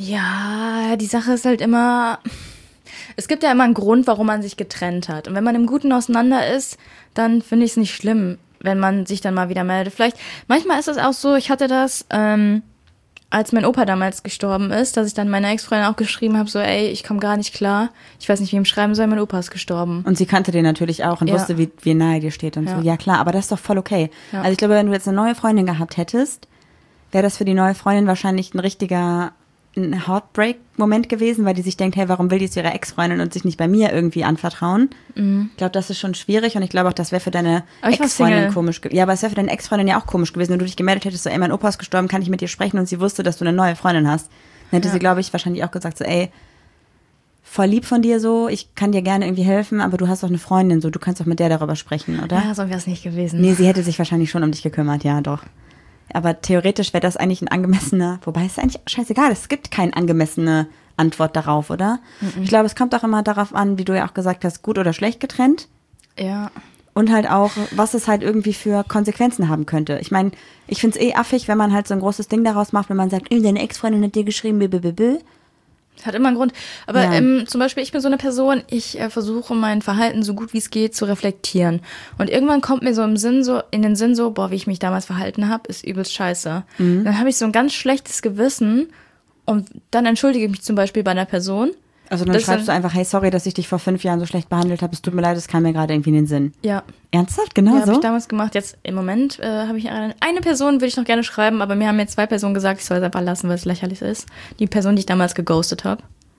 Ja, die Sache ist halt immer, es gibt ja immer einen Grund, warum man sich getrennt hat. Und wenn man im Guten auseinander ist, dann finde ich es nicht schlimm, wenn man sich dann mal wieder meldet. Vielleicht, manchmal ist es auch so, ich hatte das, ähm, als mein Opa damals gestorben ist, dass ich dann meiner Ex-Freundin auch geschrieben habe, so, ey, ich komme gar nicht klar. Ich weiß nicht, wie ich ihm schreiben soll, mein Opa ist gestorben. Und sie kannte den natürlich auch und Ja. wusste, wie, wie nahe dir steht und Ja. so. Ja, klar, aber das ist doch voll okay. Ja. Also ich glaube, wenn du jetzt eine neue Freundin gehabt hättest, wäre das für die neue Freundin wahrscheinlich ein richtiger ein Heartbreak-Moment gewesen, weil die sich denkt, hey, warum will die zu ihrer Ex-Freundin und sich nicht bei mir irgendwie anvertrauen? Mhm. Ich glaube, das ist schon schwierig und ich glaube auch, das wäre für deine Aber ich war Ex-Freundin Single. komisch gewesen. Ja, aber es wäre für deine Ex-Freundin ja auch komisch gewesen, wenn du dich gemeldet hättest, so, ey, mein Opa ist gestorben, kann ich mit dir sprechen? Und sie wusste, dass du eine neue Freundin hast. Dann hätte Ja. sie, glaube ich, wahrscheinlich auch gesagt, so, ey, voll lieb von dir so, ich kann dir gerne irgendwie helfen, aber du hast doch eine Freundin, so, du kannst doch mit der darüber sprechen, oder? Ja, so wäre es nicht gewesen. Nee, sie hätte sich wahrscheinlich schon um dich gekümmert, ja, doch. Aber theoretisch wäre das eigentlich ein angemessener, wobei es ist eigentlich scheißegal, es gibt keine angemessene Antwort darauf, oder? Mhm. Ich glaube, es kommt auch immer darauf an, wie du ja auch gesagt hast, gut oder schlecht getrennt. Ja. Und halt auch, was es halt irgendwie für Konsequenzen haben könnte. Ich meine, ich finde es eh affig, wenn man halt so ein großes Ding daraus macht, wenn man sagt, deine Ex-Freundin hat dir geschrieben, blablabla. Das hat immer einen Grund. Aber Ja. ähm, zum Beispiel, ich bin so eine Person, ich äh, versuche mein Verhalten so gut wie es geht zu reflektieren. Und irgendwann kommt mir so im Sinn so, in den Sinn so, boah, wie ich mich damals verhalten habe, ist übelst scheiße. Mhm. Dann habe ich so ein ganz schlechtes Gewissen und dann entschuldige ich mich zum Beispiel bei einer Person. Also dann Das schreibst dann- du einfach, hey, sorry, dass ich dich vor fünf Jahren so schlecht behandelt habe, es tut mir leid, es kam mir gerade irgendwie in den Sinn. Ja. Ernsthaft? Genau Ja, habe so? ich damals gemacht. Jetzt im Moment äh, habe ich eine, eine Person, würde ich noch gerne schreiben, aber mir haben jetzt zwei Personen gesagt, ich soll es einfach lassen, weil es lächerlich ist. Die Person, die ich damals geghostet habe.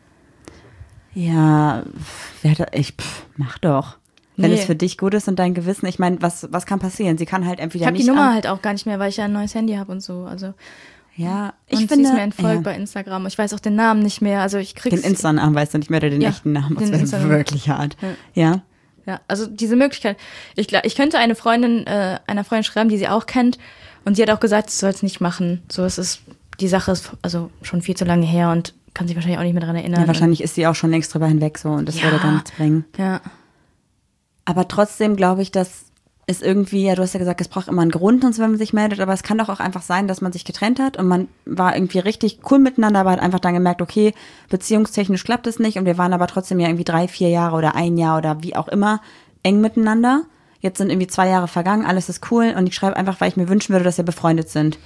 Ja, wer da, ich, pff, mach doch. Wenn Nee. es für dich gut ist und dein Gewissen, ich meine, was, was kann passieren? Sie kann halt entweder Ich habe die nicht Nummer an- halt auch gar nicht mehr, weil ich ja ein neues Handy habe und so. Also Ja, ich ich und finde, sie ist mir entfolgt ja, bei Instagram. Ich weiß auch den Namen nicht mehr. Also ich krieg's. den Insta-Namen weißt du nicht mehr oder den Ja, echten Namen. Das den wäre Insta-Namen. wirklich hart. Ja. Ja, also diese Möglichkeit. Ich, gla- ich könnte eine Freundin, äh, einer Freundin schreiben, die sie auch kennt. Und sie hat auch gesagt, sie soll es nicht machen. So, es ist, die Sache ist also schon viel zu lange her und kann sich wahrscheinlich auch nicht mehr daran erinnern. Ja, wahrscheinlich ist sie auch schon längst drüber hinweg so und das Ja. würde gar nichts bringen. Ja. Aber trotzdem glaube ich, dass es irgendwie, ja, du hast ja gesagt, es braucht immer einen Grund, sonst wenn man sich meldet, aber es kann doch auch einfach sein, dass man sich getrennt hat und man war irgendwie richtig cool miteinander, aber hat einfach dann gemerkt, okay, beziehungstechnisch klappt es nicht und wir waren aber trotzdem ja irgendwie drei, vier Jahre oder ein Jahr oder wie auch immer eng miteinander. Jetzt sind irgendwie zwei Jahre vergangen, alles ist cool und ich schreibe einfach, weil ich mir wünschen würde, dass wir befreundet sind.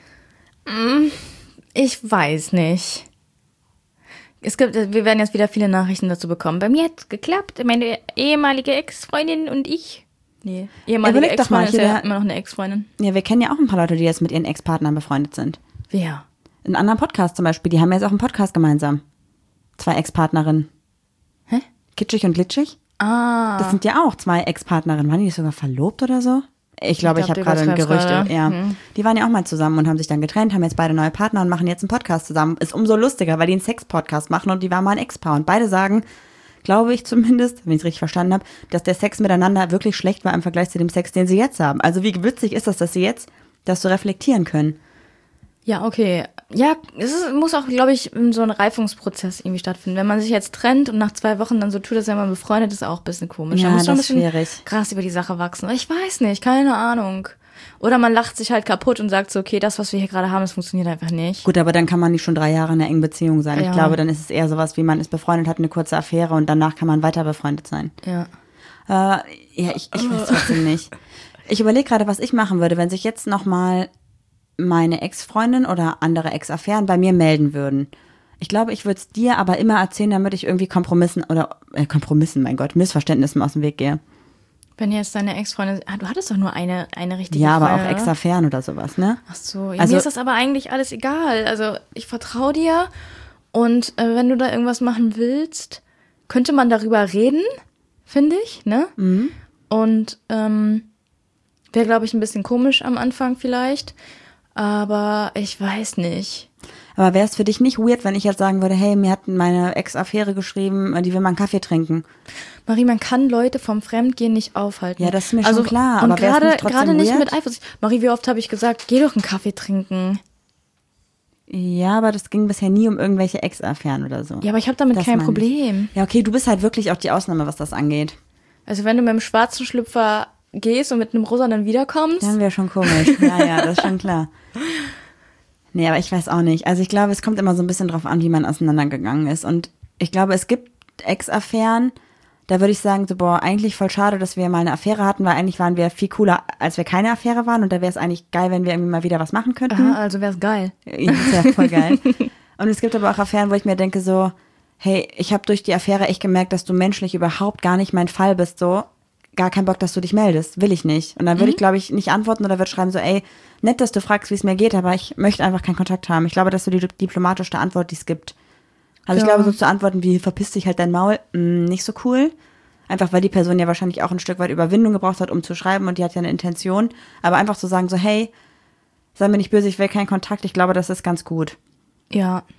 Ich weiß nicht. Es gibt, wir werden jetzt wieder viele Nachrichten dazu bekommen. Bei mir hat es geklappt. Meine ehemalige Ex-Freundin und ich. Nee, ehemalige Überleg doch mal, Ex-Freundin ist hier ja der- immer noch eine Ex-Freundin. Ja, wir kennen ja auch ein paar Leute, die jetzt mit ihren Ex-Partnern befreundet sind. Wer? In anderen Podcasts zum Beispiel, die haben jetzt auch einen Podcast gemeinsam. Zwei Ex-Partnerinnen. Hä? Kitschig und glitschig. Ah. Das sind ja auch zwei Ex-Partnerinnen. Waren die nicht sogar verlobt oder so? Ich glaube, ich, Ich glaub, habe du gerade ein übertreibst Gerücht. gerade. Ja. Hm. Die waren ja auch mal zusammen und haben sich dann getrennt, haben jetzt beide neue Partner und machen jetzt einen Podcast zusammen. Ist umso lustiger, weil die einen Sex-Podcast machen und die waren mal ein Ex-Paar. Und beide sagen, glaube ich zumindest, wenn ich es richtig verstanden habe, dass der Sex miteinander wirklich schlecht war im Vergleich zu dem Sex, den sie jetzt haben. Also wie witzig ist das, dass sie jetzt das so reflektieren können. Ja, okay. Ja, es ist, muss auch, glaube ich, so ein Reifungsprozess irgendwie stattfinden. Wenn man sich jetzt trennt und nach zwei Wochen dann so tut, als wäre man befreundet, ist auch ein bisschen komisch. Ja, da muss schon ein das ist bisschen schwierig. krass über die Sache wachsen. Ich weiß nicht, keine Ahnung. Oder man lacht sich halt kaputt und sagt so, okay, das, was wir hier gerade haben, das funktioniert einfach nicht. Gut, aber dann kann man nicht schon drei Jahre in einer engen Beziehung sein. Ja. Ich glaube, dann ist es eher sowas wie, man ist befreundet, hat eine kurze Affäre und danach kann man weiter befreundet sein. Ja. Äh, ja, ich, ich weiß trotzdem nicht. Ich überlege gerade, was ich machen würde, wenn sich jetzt nochmal meine Ex-Freundin oder andere Ex-Affären bei mir melden würden. Ich glaube, ich würde es dir aber immer erzählen, damit ich irgendwie Kompromissen oder äh, Kompromissen, mein Gott, Missverständnissen aus dem Weg gehe. Wenn jetzt deine Ex-Freundin, ah, du hattest doch nur eine, eine richtige Ja, aber auch Freundin, oder? Ex-Affären oder sowas, ne? Ach so, ja, Also- mir ist das aber eigentlich alles egal. Also ich vertraue dir und äh, wenn du da irgendwas machen willst, könnte man darüber reden, finde ich, ne? Mhm. Und ähm, wäre, glaube ich, ein bisschen komisch am Anfang vielleicht, aber ich weiß nicht. Aber wäre es für dich nicht weird, wenn ich jetzt sagen würde, hey, mir hat meine Ex-Affäre geschrieben, die will mal einen Kaffee trinken? Marie, man kann Leute vom Fremdgehen nicht aufhalten. Ja, das ist mir also, schon klar, Und aber wär's gerade nicht trotzdem gerade nicht weird? mit Eifersucht. Marie, wie oft habe ich gesagt, geh doch einen Kaffee trinken. Ja, aber das ging bisher nie um irgendwelche Ex-Affären oder so. Ja, aber ich habe damit Das kein meine ich. Problem. Ja, okay, du bist halt wirklich auch die Ausnahme, was das angeht. Also wenn du mit einem schwarzen Schlüpfer gehst und mit einem rosanen wiederkommst, Dann wäre schon komisch. Ja, ja, das ist schon klar. Nee, aber ich weiß auch nicht. Also ich glaube, es kommt immer so ein bisschen drauf an, wie man auseinandergegangen ist. Und ich glaube, es gibt Ex-Affären, da würde ich sagen, so, boah, eigentlich voll schade, dass wir mal eine Affäre hatten, weil eigentlich waren wir viel cooler, als wir keine Affäre waren. Und da wäre es eigentlich geil, wenn wir irgendwie mal wieder was machen könnten. aha, also wär's geil. Ja, das ist ja voll geil. Und es gibt aber auch Affären, wo ich mir denke so, hey, ich habe durch die Affäre echt gemerkt, dass du menschlich überhaupt gar nicht mein Fall bist, so. Gar keinen Bock, dass du dich meldest. Will ich nicht. Und dann würde ich, glaube ich, nicht antworten oder würde schreiben so, ey, nett, dass du fragst, wie es mir geht, aber ich möchte einfach keinen Kontakt haben. Ich glaube, das ist so die diplomatischste Antwort, die es gibt. Also ich Ja. glaube, so zu antworten wie, verpiss dich halt dein Maul, mh, nicht so cool. Einfach, weil die Person ja wahrscheinlich auch ein Stück weit Überwindung gebraucht hat, um zu schreiben und die hat ja eine Intention. Aber einfach zu sagen so, hey, sei mir nicht böse, ich will keinen Kontakt, ich glaube, das ist ganz gut. Ja.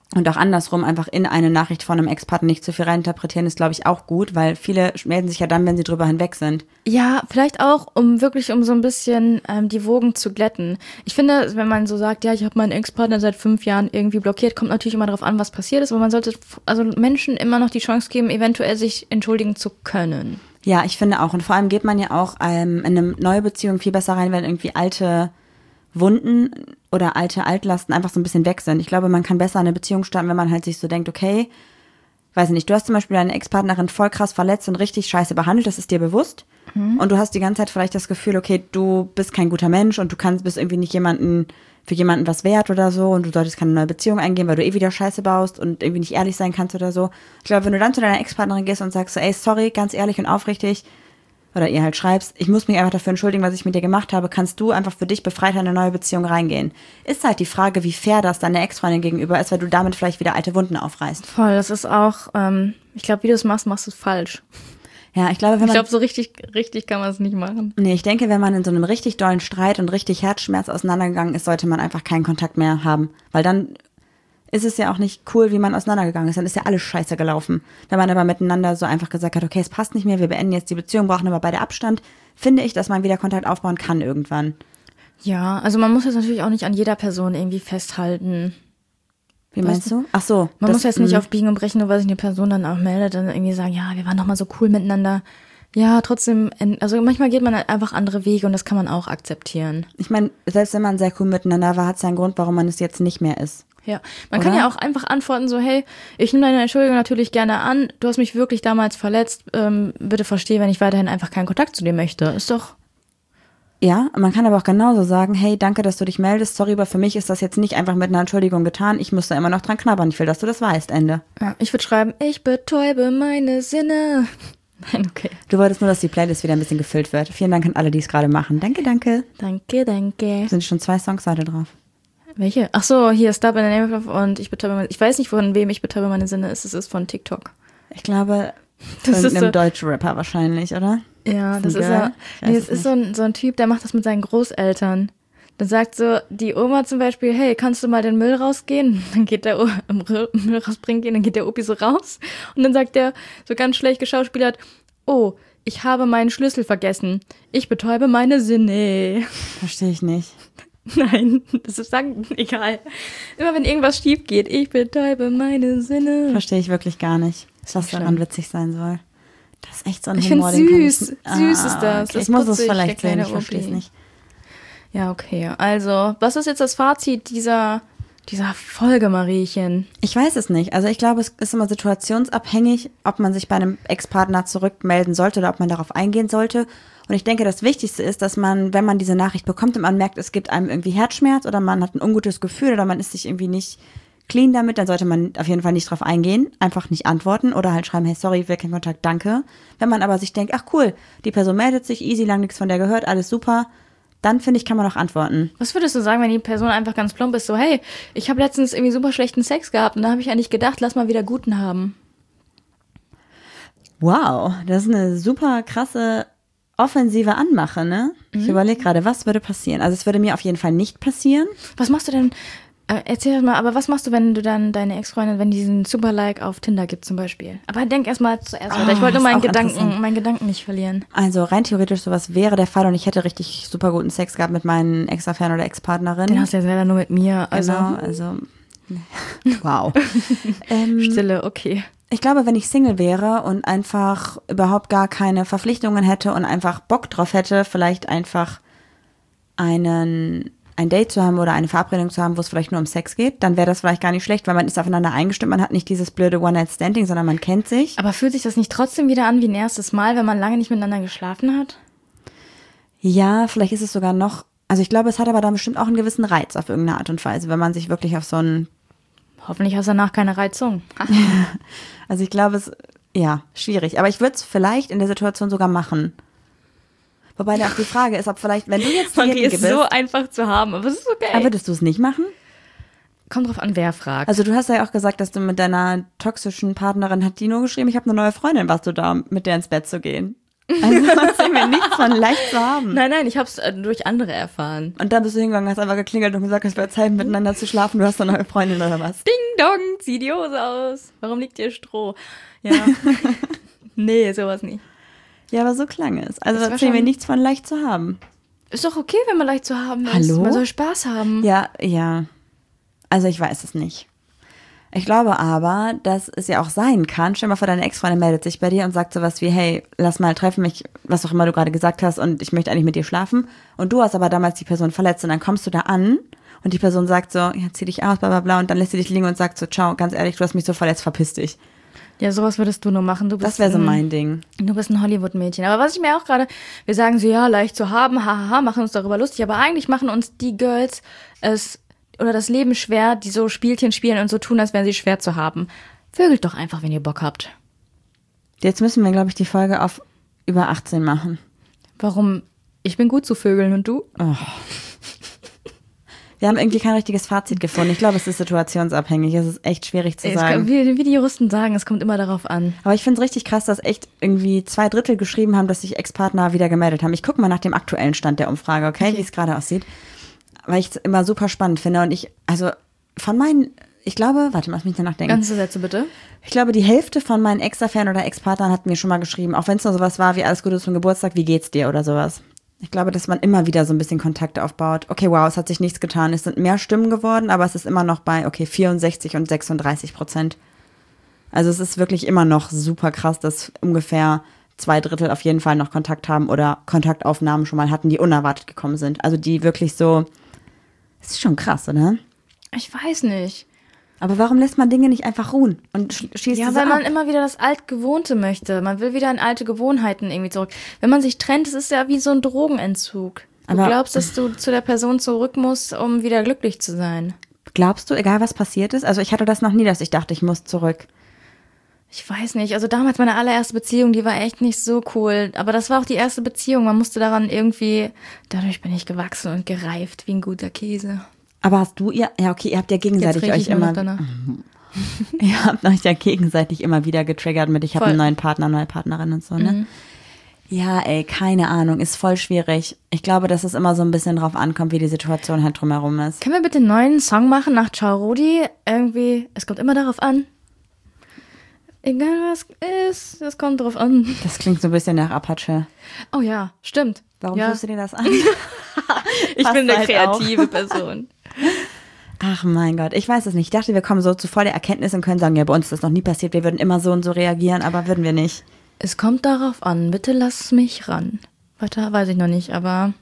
Und auch andersrum, einfach in eine Nachricht von einem Ex-Partner nicht zu viel reininterpretieren, ist, glaube ich, auch gut, weil viele melden sich ja dann, wenn sie drüber hinweg sind. Ja, vielleicht auch, um wirklich, um so ein bisschen ähm, die Wogen zu glätten. Ich finde, wenn man so sagt, ja, ich habe meinen Ex-Partner seit fünf Jahren irgendwie blockiert, kommt natürlich immer darauf an, was passiert ist, aber man sollte also Menschen immer noch die Chance geben, eventuell sich entschuldigen zu können. Ja, ich finde auch. Und vor allem geht man ja auch ähm, in eine neue Beziehung viel besser rein, wenn irgendwie alte Wunden oder alte Altlasten einfach so ein bisschen weg sind. Ich glaube, man kann besser eine Beziehung starten, wenn man halt sich so denkt, okay, weiß nicht, du hast zum Beispiel deine Ex-Partnerin voll krass verletzt und richtig scheiße behandelt, das ist dir bewusst. Mhm. Und du hast die ganze Zeit vielleicht das Gefühl, okay, du bist kein guter Mensch und du kannst, bist irgendwie nicht jemanden, für jemanden was wert oder so und du solltest keine neue Beziehung eingehen, weil du eh wieder Scheiße baust und irgendwie nicht ehrlich sein kannst oder so. Ich glaube, wenn du dann zu deiner Ex-Partnerin gehst und sagst so, ey, sorry, ganz ehrlich und aufrichtig, oder ihr halt schreibst, ich muss mich einfach dafür entschuldigen, was ich mit dir gemacht habe, kannst du einfach für dich befreit in eine neue Beziehung reingehen. Ist halt die Frage, wie fair das deiner Ex-Freundin gegenüber ist, weil du damit vielleicht wieder alte Wunden aufreißt. Voll, das ist auch, ähm, ich glaube, wie du es machst, machst du es falsch. Ja, ich glaube, wenn man... Ich glaube, so richtig, richtig kann man es nicht machen. Nee, ich denke, wenn man in so einem richtig dollen Streit und richtig Herzschmerz auseinandergegangen ist, sollte man einfach keinen Kontakt mehr haben. Weil dann ist es ja auch nicht cool, wie man auseinandergegangen ist. Dann ist ja alles scheiße gelaufen. Wenn man aber miteinander so einfach gesagt hat, okay, es passt nicht mehr, wir beenden jetzt die Beziehung, brauchen aber beide Abstand, finde ich, dass man wieder Kontakt aufbauen kann irgendwann. Ja, also man muss jetzt natürlich auch nicht an jeder Person irgendwie festhalten. Wie meinst du? Ach so. Man das, muss jetzt nicht auf Biegen und Brechen, nur weil sich eine Person dann auch meldet, dann irgendwie sagen, ja, wir waren doch mal so cool miteinander. Ja, trotzdem, also manchmal geht man halt einfach andere Wege und das kann man auch akzeptieren. Ich meine, selbst wenn man sehr cool miteinander war, hat es ja einen Grund, warum man es jetzt nicht mehr ist. Ja, man Oder? kann ja auch einfach antworten so, hey, ich nehme deine Entschuldigung natürlich gerne an, du hast mich wirklich damals verletzt, ähm, bitte versteh, wenn ich weiterhin einfach keinen Kontakt zu dir möchte. Ist doch... Ja, man kann aber auch genauso sagen, hey, danke, dass du dich meldest, sorry, aber für mich ist das jetzt nicht einfach mit einer Entschuldigung getan, ich muss da immer noch dran knabbern, ich will, dass du das weißt, Ende. Ja, ich würde schreiben, ich betäube meine Sinne. Nein, okay. Du wolltest nur, dass die Playlist wieder ein bisschen gefüllt wird. Vielen Dank an alle, die es gerade machen. Danke, danke. Danke, danke. Sind schon zwei Songs heute drauf. Welche? Ach so, hier Stop in the Name of und ich betäube meine, ich weiß nicht, von wem ich betäube meine Sinne ist. Es ist von TikTok. Ich glaube, das von ist einem so, deutschen Rapper wahrscheinlich, oder? Ja, das ein ist Girl? ja, nee, es ist so ein, so ein Typ, der macht das mit seinen Großeltern. Dann sagt so die Oma zum Beispiel, hey, kannst du mal den Müll rausgehen? Dann geht der o- Müll rausbringen gehen, dann geht der Opi so raus und dann sagt der so ganz schlecht geschauspielert, oh, ich habe meinen Schlüssel vergessen. Ich betäube meine Sinne. Verstehe ich nicht. Nein, das ist sagen, egal. Immer wenn irgendwas schief geht, ich betäube meine Sinne. Verstehe ich wirklich gar nicht, was schlimm. daran witzig sein soll. Das ist echt so ein Ich Humor, find's den kann süß. ich- Süß ist das. Okay. Das Ich muss es putzig, vielleicht der sehen, kleine ich verstehe es Opi. nicht. Ja, okay. Also, was ist jetzt das Fazit dieser, dieser Folge, Mariechen? Ich weiß es nicht. Also ich glaube, es ist immer situationsabhängig, ob man sich bei einem Ex-Partner zurückmelden sollte oder ob man darauf eingehen sollte. Und ich denke, das Wichtigste ist, dass man, wenn man diese Nachricht bekommt und man merkt, es gibt einem irgendwie Herzschmerz oder man hat ein ungutes Gefühl oder man ist sich irgendwie nicht clean damit, dann sollte man auf jeden Fall nicht drauf eingehen, einfach nicht antworten oder halt schreiben, hey, sorry, ich will keinen Kontakt, danke. Wenn man aber sich denkt, ach cool, die Person meldet sich, easy, lang nichts von der gehört, alles super, dann finde ich, kann man auch antworten. Was würdest du sagen, wenn die Person einfach ganz plump ist, so, hey, ich habe letztens irgendwie super schlechten Sex gehabt und da habe ich eigentlich gedacht, lass mal wieder guten haben. Wow, das ist eine super krasse offensive Anmache, ne? Mhm. Ich überlege gerade, was würde passieren? Also es würde mir auf jeden Fall nicht passieren. Was machst du denn, äh, erzähl mal, aber was machst du, wenn du dann deine Ex-Freundin, wenn die diesen Super-Like auf Tinder gibt zum Beispiel? Aber denk erst mal zuerst weiter. Oh, Ich wollte nur ist meinen auch Gedanken, interessant. meinen Gedanken nicht verlieren. Also rein theoretisch sowas wäre der Fall und ich hätte richtig super guten Sex gehabt mit meinen Ex-Affären oder Ex-Partnerin. Den hast du ja selber nur mit mir. Also. Genau, also wow. ähm, Stille, okay. Ich glaube, wenn ich Single wäre und einfach überhaupt gar keine Verpflichtungen hätte und einfach Bock drauf hätte, vielleicht einfach einen ein Date zu haben oder eine Verabredung zu haben, wo es vielleicht nur um Sex geht, dann wäre das vielleicht gar nicht schlecht, weil man ist aufeinander eingestimmt, man hat nicht dieses blöde One-Night-Standing, sondern man kennt sich. Aber fühlt sich das nicht trotzdem wieder an wie ein erstes Mal, wenn man lange nicht miteinander geschlafen hat? Ja, vielleicht ist es sogar noch, also ich glaube, es hat aber dann bestimmt auch einen gewissen Reiz auf irgendeine Art und Weise, wenn man sich wirklich auf so einen, Hoffentlich hast du danach keine Reizung. also ich glaube, es, ja, schwierig, aber ich würde es vielleicht in der Situation sogar machen. Wobei da auch die Frage ist, ob vielleicht, wenn du jetzt Marie diejenige ist bist, so einfach zu haben, aber es ist okay. aber würdest du es nicht machen? Kommt drauf an, wer fragt. Also du hast ja auch gesagt, dass du mit deiner toxischen Partnerin, hat die nur geschrieben, ich habe eine neue Freundin, warst du da, mit der ins Bett zu gehen. Also erzähl mir nichts von leicht zu haben. Nein, nein, ich habe es äh, durch andere erfahren. Und dann bist du hingegangen, hast einfach geklingelt und gesagt, es wäre Zeit, miteinander zu schlafen. Du hast eine neue Freundin oder was? Ding dong, zieh die Hose aus. Warum liegt hier Stroh? Ja. Nee, sowas nicht. Ja, aber so klang es. Also Das war erzähl mir schon- nichts von leicht zu haben. Ist doch okay, wenn man leicht zu haben ist. Hallo? Man soll Spaß haben. Ja, ja. Also ich weiß es nicht. Ich glaube aber, dass es ja auch sein kann, stell mal vor, deine Ex-Freundin meldet sich bei dir und sagt sowas wie, hey, lass mal treffen mich, was auch immer du gerade gesagt hast und ich möchte eigentlich mit dir schlafen. Und du hast aber damals die Person verletzt und dann kommst du da an und die Person sagt so, ja, zieh dich aus, bla bla bla und dann lässt sie dich liegen und sagt so, ciao, ganz ehrlich, du hast mich so verletzt, verpiss dich. Ja, sowas würdest du nur machen. Du bist Das wäre so ein- mein Ding. Du bist ein Hollywood-Mädchen. Aber was ich mir auch gerade, wir sagen so, ja, leicht zu haben, hahaha, machen uns darüber lustig, aber eigentlich machen uns die Girls es oder das Leben schwer, die so Spielchen spielen und so tun, als wären sie schwer zu haben. Vögelt doch einfach, wenn ihr Bock habt. Jetzt müssen wir, glaube ich, die Folge auf über achtzehn machen. Warum? Ich bin gut zu Vögeln und du? Wir haben irgendwie kein richtiges Fazit gefunden. Ich glaube, es ist situationsabhängig. Es ist echt schwierig zu Es sagen. kommt, wie, wie die Juristen sagen, es kommt immer darauf an. Aber ich finde es richtig krass, dass echt irgendwie zwei Drittel geschrieben haben, dass sich Ex-Partner wieder gemeldet haben. Ich gucke mal nach dem aktuellen Stand der Umfrage, okay, Okay. wie es gerade aussieht. Weil ich es immer super spannend finde. Und ich, also von meinen, ich glaube, warte mal, lass mich danach denken. Ganze Sätze bitte. Ich glaube, die Hälfte von meinen Ex-Affären oder Ex-Partnern hat mir schon mal geschrieben, auch wenn es nur sowas war wie alles Gute zum Geburtstag, wie geht's dir oder sowas. Ich glaube, dass man immer wieder so ein bisschen Kontakt aufbaut. Okay, wow, es hat sich nichts getan. Es sind mehr Stimmen geworden, aber es ist immer noch bei, okay, vierundsechzig und sechsunddreißig Prozent. Also es ist wirklich immer noch super krass, dass ungefähr zwei Drittel auf jeden Fall noch Kontakt haben oder Kontaktaufnahmen schon mal hatten, die unerwartet gekommen sind. Also die wirklich so, das ist schon krass, oder? Ich weiß nicht. Aber warum lässt man Dinge nicht einfach ruhen und sch- schießt Ja, sie so weil man ab? immer wieder das Altgewohnte möchte. Man will wieder in alte Gewohnheiten irgendwie zurück. Wenn man sich trennt, es ist ja wie so ein Drogenentzug. Du Aber- glaubst, dass du zu der Person zurück musst, um wieder glücklich zu sein. Glaubst du, egal was passiert ist? Also ich hatte das noch nie, dass ich dachte, ich muss zurück. Ich weiß nicht. Also damals meine allererste Beziehung, die war echt nicht so cool. Aber das war auch die erste Beziehung. Man musste daran irgendwie, dadurch bin ich gewachsen und gereift wie ein guter Käse. Aber hast du ihr, ja okay, ihr habt ja Jetzt gegenseitig rieche euch ich nur noch immer, danach. ihr habt euch ja gegenseitig immer wieder getriggert mit, ich habe Voll. einen neuen Partner, neue Partnerin und so, ne? Mhm. Ja, ey, keine Ahnung, ist voll schwierig. Ich glaube, dass es immer so ein bisschen drauf ankommt, wie die Situation halt drumherum ist. Können wir bitte einen neuen Song machen nach Ciao Rudi? Irgendwie, es kommt immer darauf an. Egal was ist, es kommt drauf an. Das klingt so ein bisschen nach Apache. Oh ja, stimmt. Warum ja. tust du dir das an? Ich Passt bin eine halt kreative Person. Ach mein Gott, ich weiß es nicht. Ich dachte, wir kommen so zu voll der Erkenntnis und können sagen, ja, bei uns ist das noch nie passiert. Wir würden immer so und so reagieren, aber würden wir nicht. Es kommt darauf an, bitte lass mich ran. Weiter weiß ich noch nicht, aber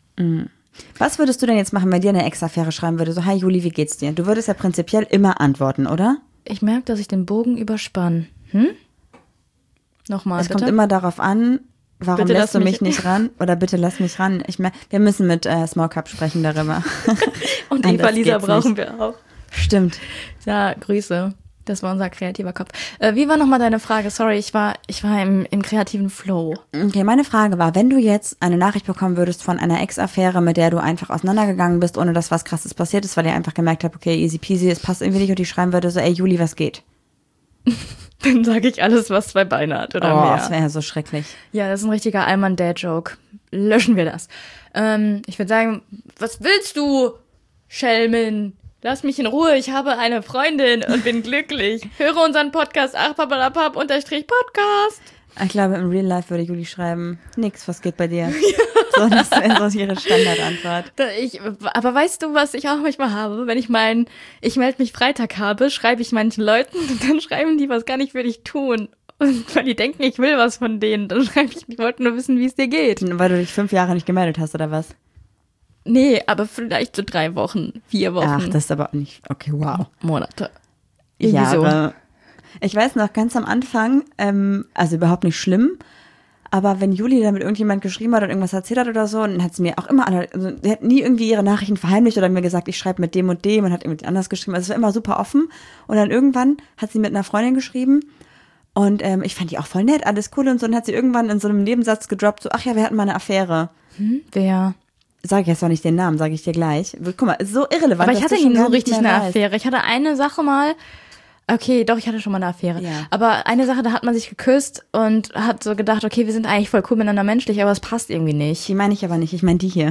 Was würdest du denn jetzt machen, wenn dir eine Ex-Affäre schreiben würde? So, hi Juli, wie geht's dir? Du würdest ja prinzipiell immer antworten, oder? ich merke, dass ich den Bogen überspann. Hm? Nochmal, Es bitte. kommt immer darauf an, warum Bitte lässt lass du mich- mich nicht ran? Oder bitte lass mich ran. Ich mer- wir müssen mit äh, Small Cup sprechen darüber. Und Anders Eva Lisa geht's brauchen nicht. wir auch. Stimmt. Ja, Grüße. Das war unser kreativer Kopf. Äh, wie war nochmal deine Frage? Sorry, ich war, ich war im, im kreativen Flow. Okay, meine Frage war, wenn du jetzt eine Nachricht bekommen würdest von einer Ex-Affäre, mit der du einfach auseinandergegangen bist, ohne dass was Krasses passiert ist, weil ihr einfach gemerkt habt, okay, easy peasy, es passt irgendwie nicht und die schreiben würde so, ey Juli, was geht? Dann sage ich alles, was zwei Beine hat oder Oh, mehr. das wäre ja so schrecklich. Ja, das ist ein richtiger Allmann-Dad-Joke. Löschen wir das. Ähm, ich würde sagen, was willst du, Schelmin? Lass mich in Ruhe, ich habe eine Freundin und bin glücklich. Höre unseren Podcast achpapalapap unterstrich Podcast. Ich glaube, im Real Life würde Juli schreiben, nix, was geht bei dir? So, das wäre so ihre Standardantwort. Da Ich, aber weißt du, was ich auch manchmal habe? Wenn ich mein, ich melde mich Freitag habe, schreibe ich manchen Leuten und dann schreiben die, was gar nicht für dich tun. Und weil die denken, ich will was von denen, dann schreibe ich, ich wollte nur wissen, wie es dir geht. Weil du dich fünf Jahre nicht gemeldet hast, oder was? Nee, aber vielleicht so drei Wochen, vier Wochen, Ach, das ist aber auch nicht, okay, wow. Monate. Irgendwie so. Jahre. Ich weiß noch, ganz am Anfang, ähm, also überhaupt nicht schlimm, aber wenn Juli dann mit irgendjemand geschrieben hat oder irgendwas erzählt hat oder so, dann hat sie mir auch immer, alle- also sie hat nie irgendwie ihre Nachrichten verheimlicht oder mir gesagt, ich schreibe mit dem und dem und hat irgendwie anders geschrieben. Also es war immer super offen. Und dann irgendwann hat sie mit einer Freundin geschrieben und ähm, ich fand die auch voll nett, alles cool und so. Und hat sie irgendwann in so einem Nebensatz gedroppt, so, ach ja, wir hatten mal eine Affäre. Hm? Wer? Sag ich jetzt noch nicht den Namen, sage ich dir gleich. Guck mal, ist so irrelevant. Aber ich dass hatte du schon nie gar so nicht richtig mehr eine weißt. Affäre. Ich hatte eine Sache mal, Okay, doch, ich hatte schon mal eine Affäre. Ja. Aber eine Sache, da hat man sich geküsst und hat so gedacht, okay, wir sind eigentlich voll cool miteinander menschlich, aber es passt irgendwie nicht. Die meine ich aber nicht, ich meine die hier.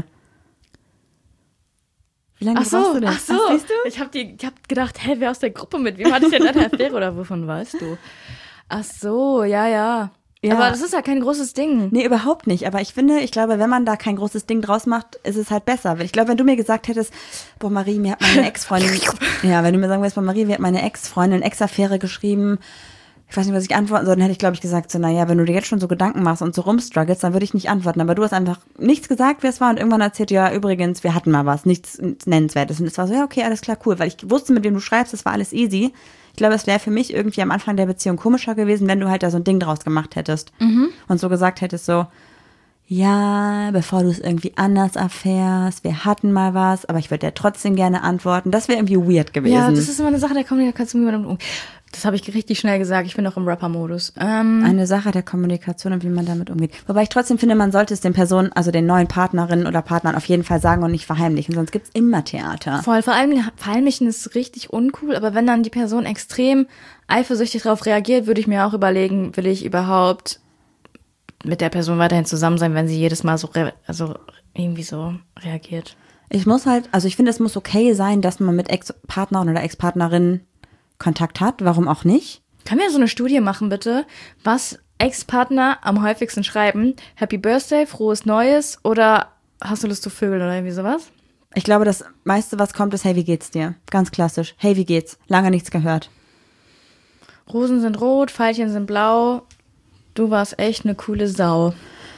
Wie lange Ach so, brauchst du denn? ach so. Ach, siehst du? Ich habe hab gedacht, hä, wer aus der Gruppe mit wem hatte ich denn eine Affäre oder wovon weißt du? Ach so, ja, ja. Ja. Aber das ist ja kein großes Ding. Nee, überhaupt nicht. Aber ich finde, ich glaube, wenn man da kein großes Ding draus macht, ist es halt besser. Ich glaube, wenn du mir gesagt hättest, boah, Marie, mir hat meine Ex-Freundin, ja, wenn du mir sagen würdest, boah, Marie, mir hat meine Ex-Freundin Ex-Affäre geschrieben, ich weiß nicht, was ich antworten soll, dann hätte ich, glaube ich, gesagt, so, naja, wenn du dir jetzt schon so Gedanken machst und so rumstruggles, dann würde ich nicht antworten. Aber du hast einfach nichts gesagt, wer es war und irgendwann erzählt, ja, übrigens, wir hatten mal was, nichts Nennenswertes. Und es war so, ja, okay, alles klar, cool, weil ich wusste, mit wem du schreibst, das war alles easy. Ich glaube, es wäre für mich irgendwie am Anfang der Beziehung komischer gewesen, wenn du halt da so ein Ding draus gemacht hättest. Mhm. Und so gesagt hättest so, ja, bevor du es irgendwie anders erfährst, wir hatten mal was, aber ich würde dir trotzdem gerne antworten. Das wäre irgendwie weird gewesen. Ja, das ist immer eine Sache der Kommunikation. Wie man damit umgeht. Das habe ich richtig schnell gesagt. Ich bin noch im Rapper-Modus. Ähm, Eine Sache der Kommunikation und wie man damit umgeht. Wobei ich trotzdem finde, man sollte es den Personen, also den neuen Partnerinnen oder Partnern auf jeden Fall sagen und nicht verheimlichen, sonst gibt's immer Theater. voll. Vor allem verheimlichen ist richtig uncool, aber wenn dann die Person extrem eifersüchtig darauf reagiert, würde ich mir auch überlegen, will ich überhaupt mit der Person weiterhin zusammen sein, wenn sie jedes Mal so, re- also irgendwie so reagiert. Ich muss halt, also ich finde, es muss okay sein, dass man mit Ex-Partnern oder Ex-Partnerinnen Kontakt hat. Warum auch nicht? Können wir so eine Studie machen, bitte? Was Ex-Partner am häufigsten schreiben? Happy Birthday, frohes Neues oder hast du Lust zu Vögeln oder irgendwie sowas? Ich glaube, das meiste, was kommt, ist, hey, wie geht's dir? Ganz klassisch. Hey, wie geht's? Lange nichts gehört. Rosen sind rot, Veilchen sind blau. Du warst echt eine coole Sau.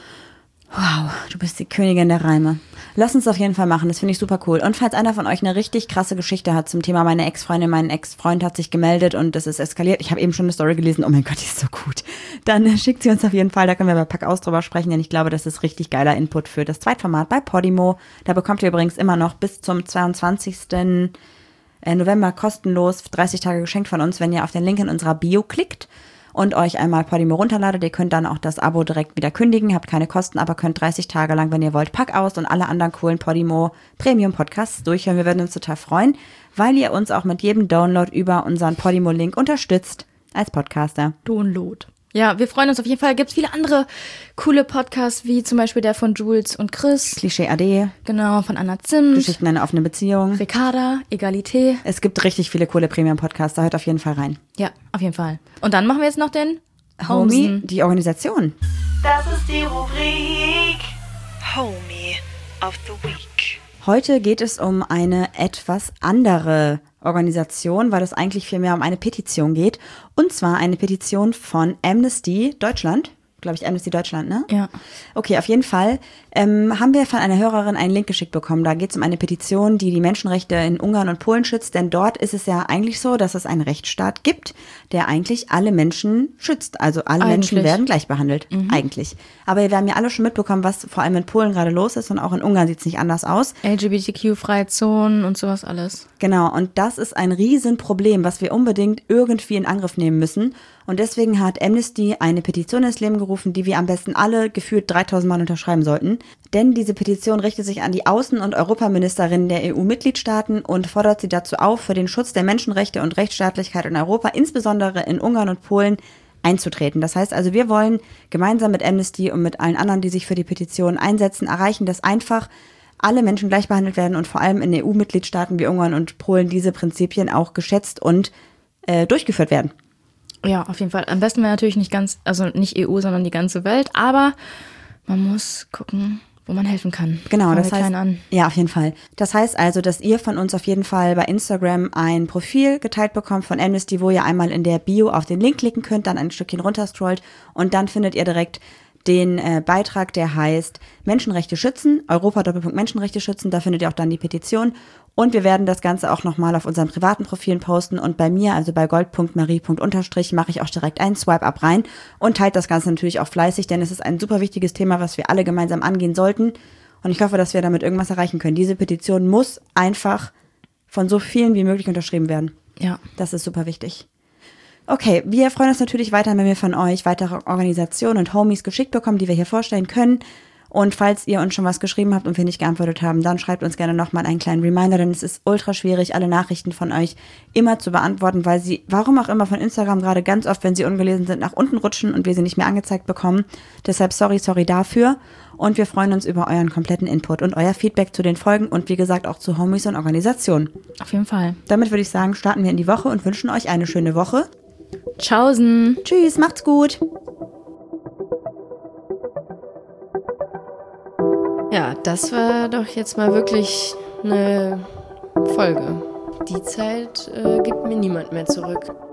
Wow, du bist die Königin der Reime. Lass uns das auf jeden Fall machen, das finde ich super cool. Und falls einer von euch eine richtig krasse Geschichte hat zum Thema meine Ex-Freundin, mein Ex-Freund hat sich gemeldet und es ist eskaliert. Ich habe eben schon eine Story gelesen, oh mein Gott, die ist so gut. Dann schickt sie uns auf jeden Fall, da können wir bei Pack aus drüber sprechen, denn ich glaube, das ist richtig geiler Input für das Zweitformat bei Podimo. Da bekommt ihr übrigens immer noch bis zum zweiundzwanzigsten November kostenlos dreißig Tage geschenkt von uns, wenn ihr auf den Link in unserer Bio klickt und euch einmal Podimo runterladet. Ihr könnt dann auch das Abo direkt wieder kündigen, habt keine Kosten, aber könnt dreißig Tage lang, wenn ihr wollt, Pack aus und alle anderen coolen Podimo Premium Podcasts durchhören. Wir würden uns total freuen, weil ihr uns auch mit jedem Download über unseren Podimo-Link unterstützt als Podcaster. Download. Ja, wir freuen uns auf jeden Fall. Gibt es viele andere coole Podcasts, wie zum Beispiel der von Jules und Chris. Klischee A D. Genau, von Anna Zimt. Geschichten einer offenen Beziehung. Ricarda, Egalité. Es gibt richtig viele coole Premium-Podcasts, da hört auf jeden Fall rein. Ja, auf jeden Fall. Und dann machen wir jetzt noch den Homie, Homesen. die Organisation. Das ist die Rubrik Homie of the Week. Heute geht es um eine etwas andere Organisation, weil es eigentlich vielmehr um eine Petition geht. Und zwar eine Petition von Amnesty Deutschland. Glaube ich, Amnesty Deutschland, ne? Ja. Okay, auf jeden Fall ähm, haben wir von einer Hörerin einen Link geschickt bekommen. Da geht es um eine Petition, die die Menschenrechte in Ungarn und Polen schützt. Denn dort ist es ja eigentlich so, dass es einen Rechtsstaat gibt, der eigentlich alle Menschen schützt. Also alle Eigentlich. Menschen werden gleich behandelt. Mhm. Eigentlich. Aber wir haben ja alle schon mitbekommen, was vor allem in Polen gerade los ist. Und auch in Ungarn sieht es nicht anders aus. L G B T Q-freie Zonen und sowas alles. Genau, und das ist ein Riesenproblem, was wir unbedingt irgendwie in Angriff nehmen müssen. Und deswegen hat Amnesty eine Petition ins Leben gerufen, die wir am besten alle gefühlt dreitausend Mal unterschreiben sollten. Denn diese Petition richtet sich an die Außen- und Europaministerinnen der E U-Mitgliedstaaten und fordert sie dazu auf, für den Schutz der Menschenrechte und Rechtsstaatlichkeit in Europa, insbesondere in Ungarn und Polen, einzutreten. Das heißt also, wir wollen gemeinsam mit Amnesty und mit allen anderen, die sich für die Petition einsetzen, erreichen, dass einfach alle Menschen gleich behandelt werden und vor allem in E U-Mitgliedstaaten wie Ungarn und Polen diese Prinzipien auch geschätzt und äh, durchgeführt werden. Ja, auf jeden Fall. Am besten wäre natürlich nicht ganz, also nicht E U, sondern die ganze Welt, aber man muss gucken, wo man helfen kann. Genau, Fangen das wir heißt, klein an. ja, auf jeden Fall. Das heißt also, dass ihr von uns auf jeden Fall bei Instagram ein Profil geteilt bekommt von Amnesty, wo ihr einmal in der Bio auf den Link klicken könnt, dann ein Stückchen runterscrollt und dann findet ihr direkt den äh, Beitrag, der heißt Menschenrechte schützen, Europa Doppelpunkt Menschenrechte schützen, da findet ihr auch dann die Petition und wir werden das Ganze auch nochmal auf unseren privaten Profilen posten und bei mir, also bei gold punkt marie punkt unterstrich, mache ich auch direkt einen Swipe-Up rein und teilt das Ganze natürlich auch fleißig, denn es ist ein super wichtiges Thema, was wir alle gemeinsam angehen sollten und ich hoffe, dass wir damit irgendwas erreichen können. Diese Petition muss einfach von so vielen wie möglich unterschrieben werden. Ja. Das ist super wichtig. Okay, wir freuen uns natürlich weiter, wenn wir von euch weitere Organisationen und Homies geschickt bekommen, die wir hier vorstellen können. Und falls ihr uns schon was geschrieben habt und wir nicht geantwortet haben, dann schreibt uns gerne nochmal einen kleinen Reminder, denn es ist ultra schwierig, alle Nachrichten von euch immer zu beantworten, weil sie, warum auch immer, von Instagram gerade ganz oft, wenn sie ungelesen sind, nach unten rutschen und wir sie nicht mehr angezeigt bekommen. Deshalb sorry, sorry dafür. Und wir freuen uns über euren kompletten Input und euer Feedback zu den Folgen und wie gesagt auch zu Homies und Organisationen. Auf jeden Fall. Damit würde ich sagen, starten wir in die Woche und wünschen euch eine schöne Woche. Tschaußen. Tschüss, macht's gut. Ja, das war doch jetzt mal wirklich eine Folge. Die Zeit äh, gibt mir niemand mehr zurück.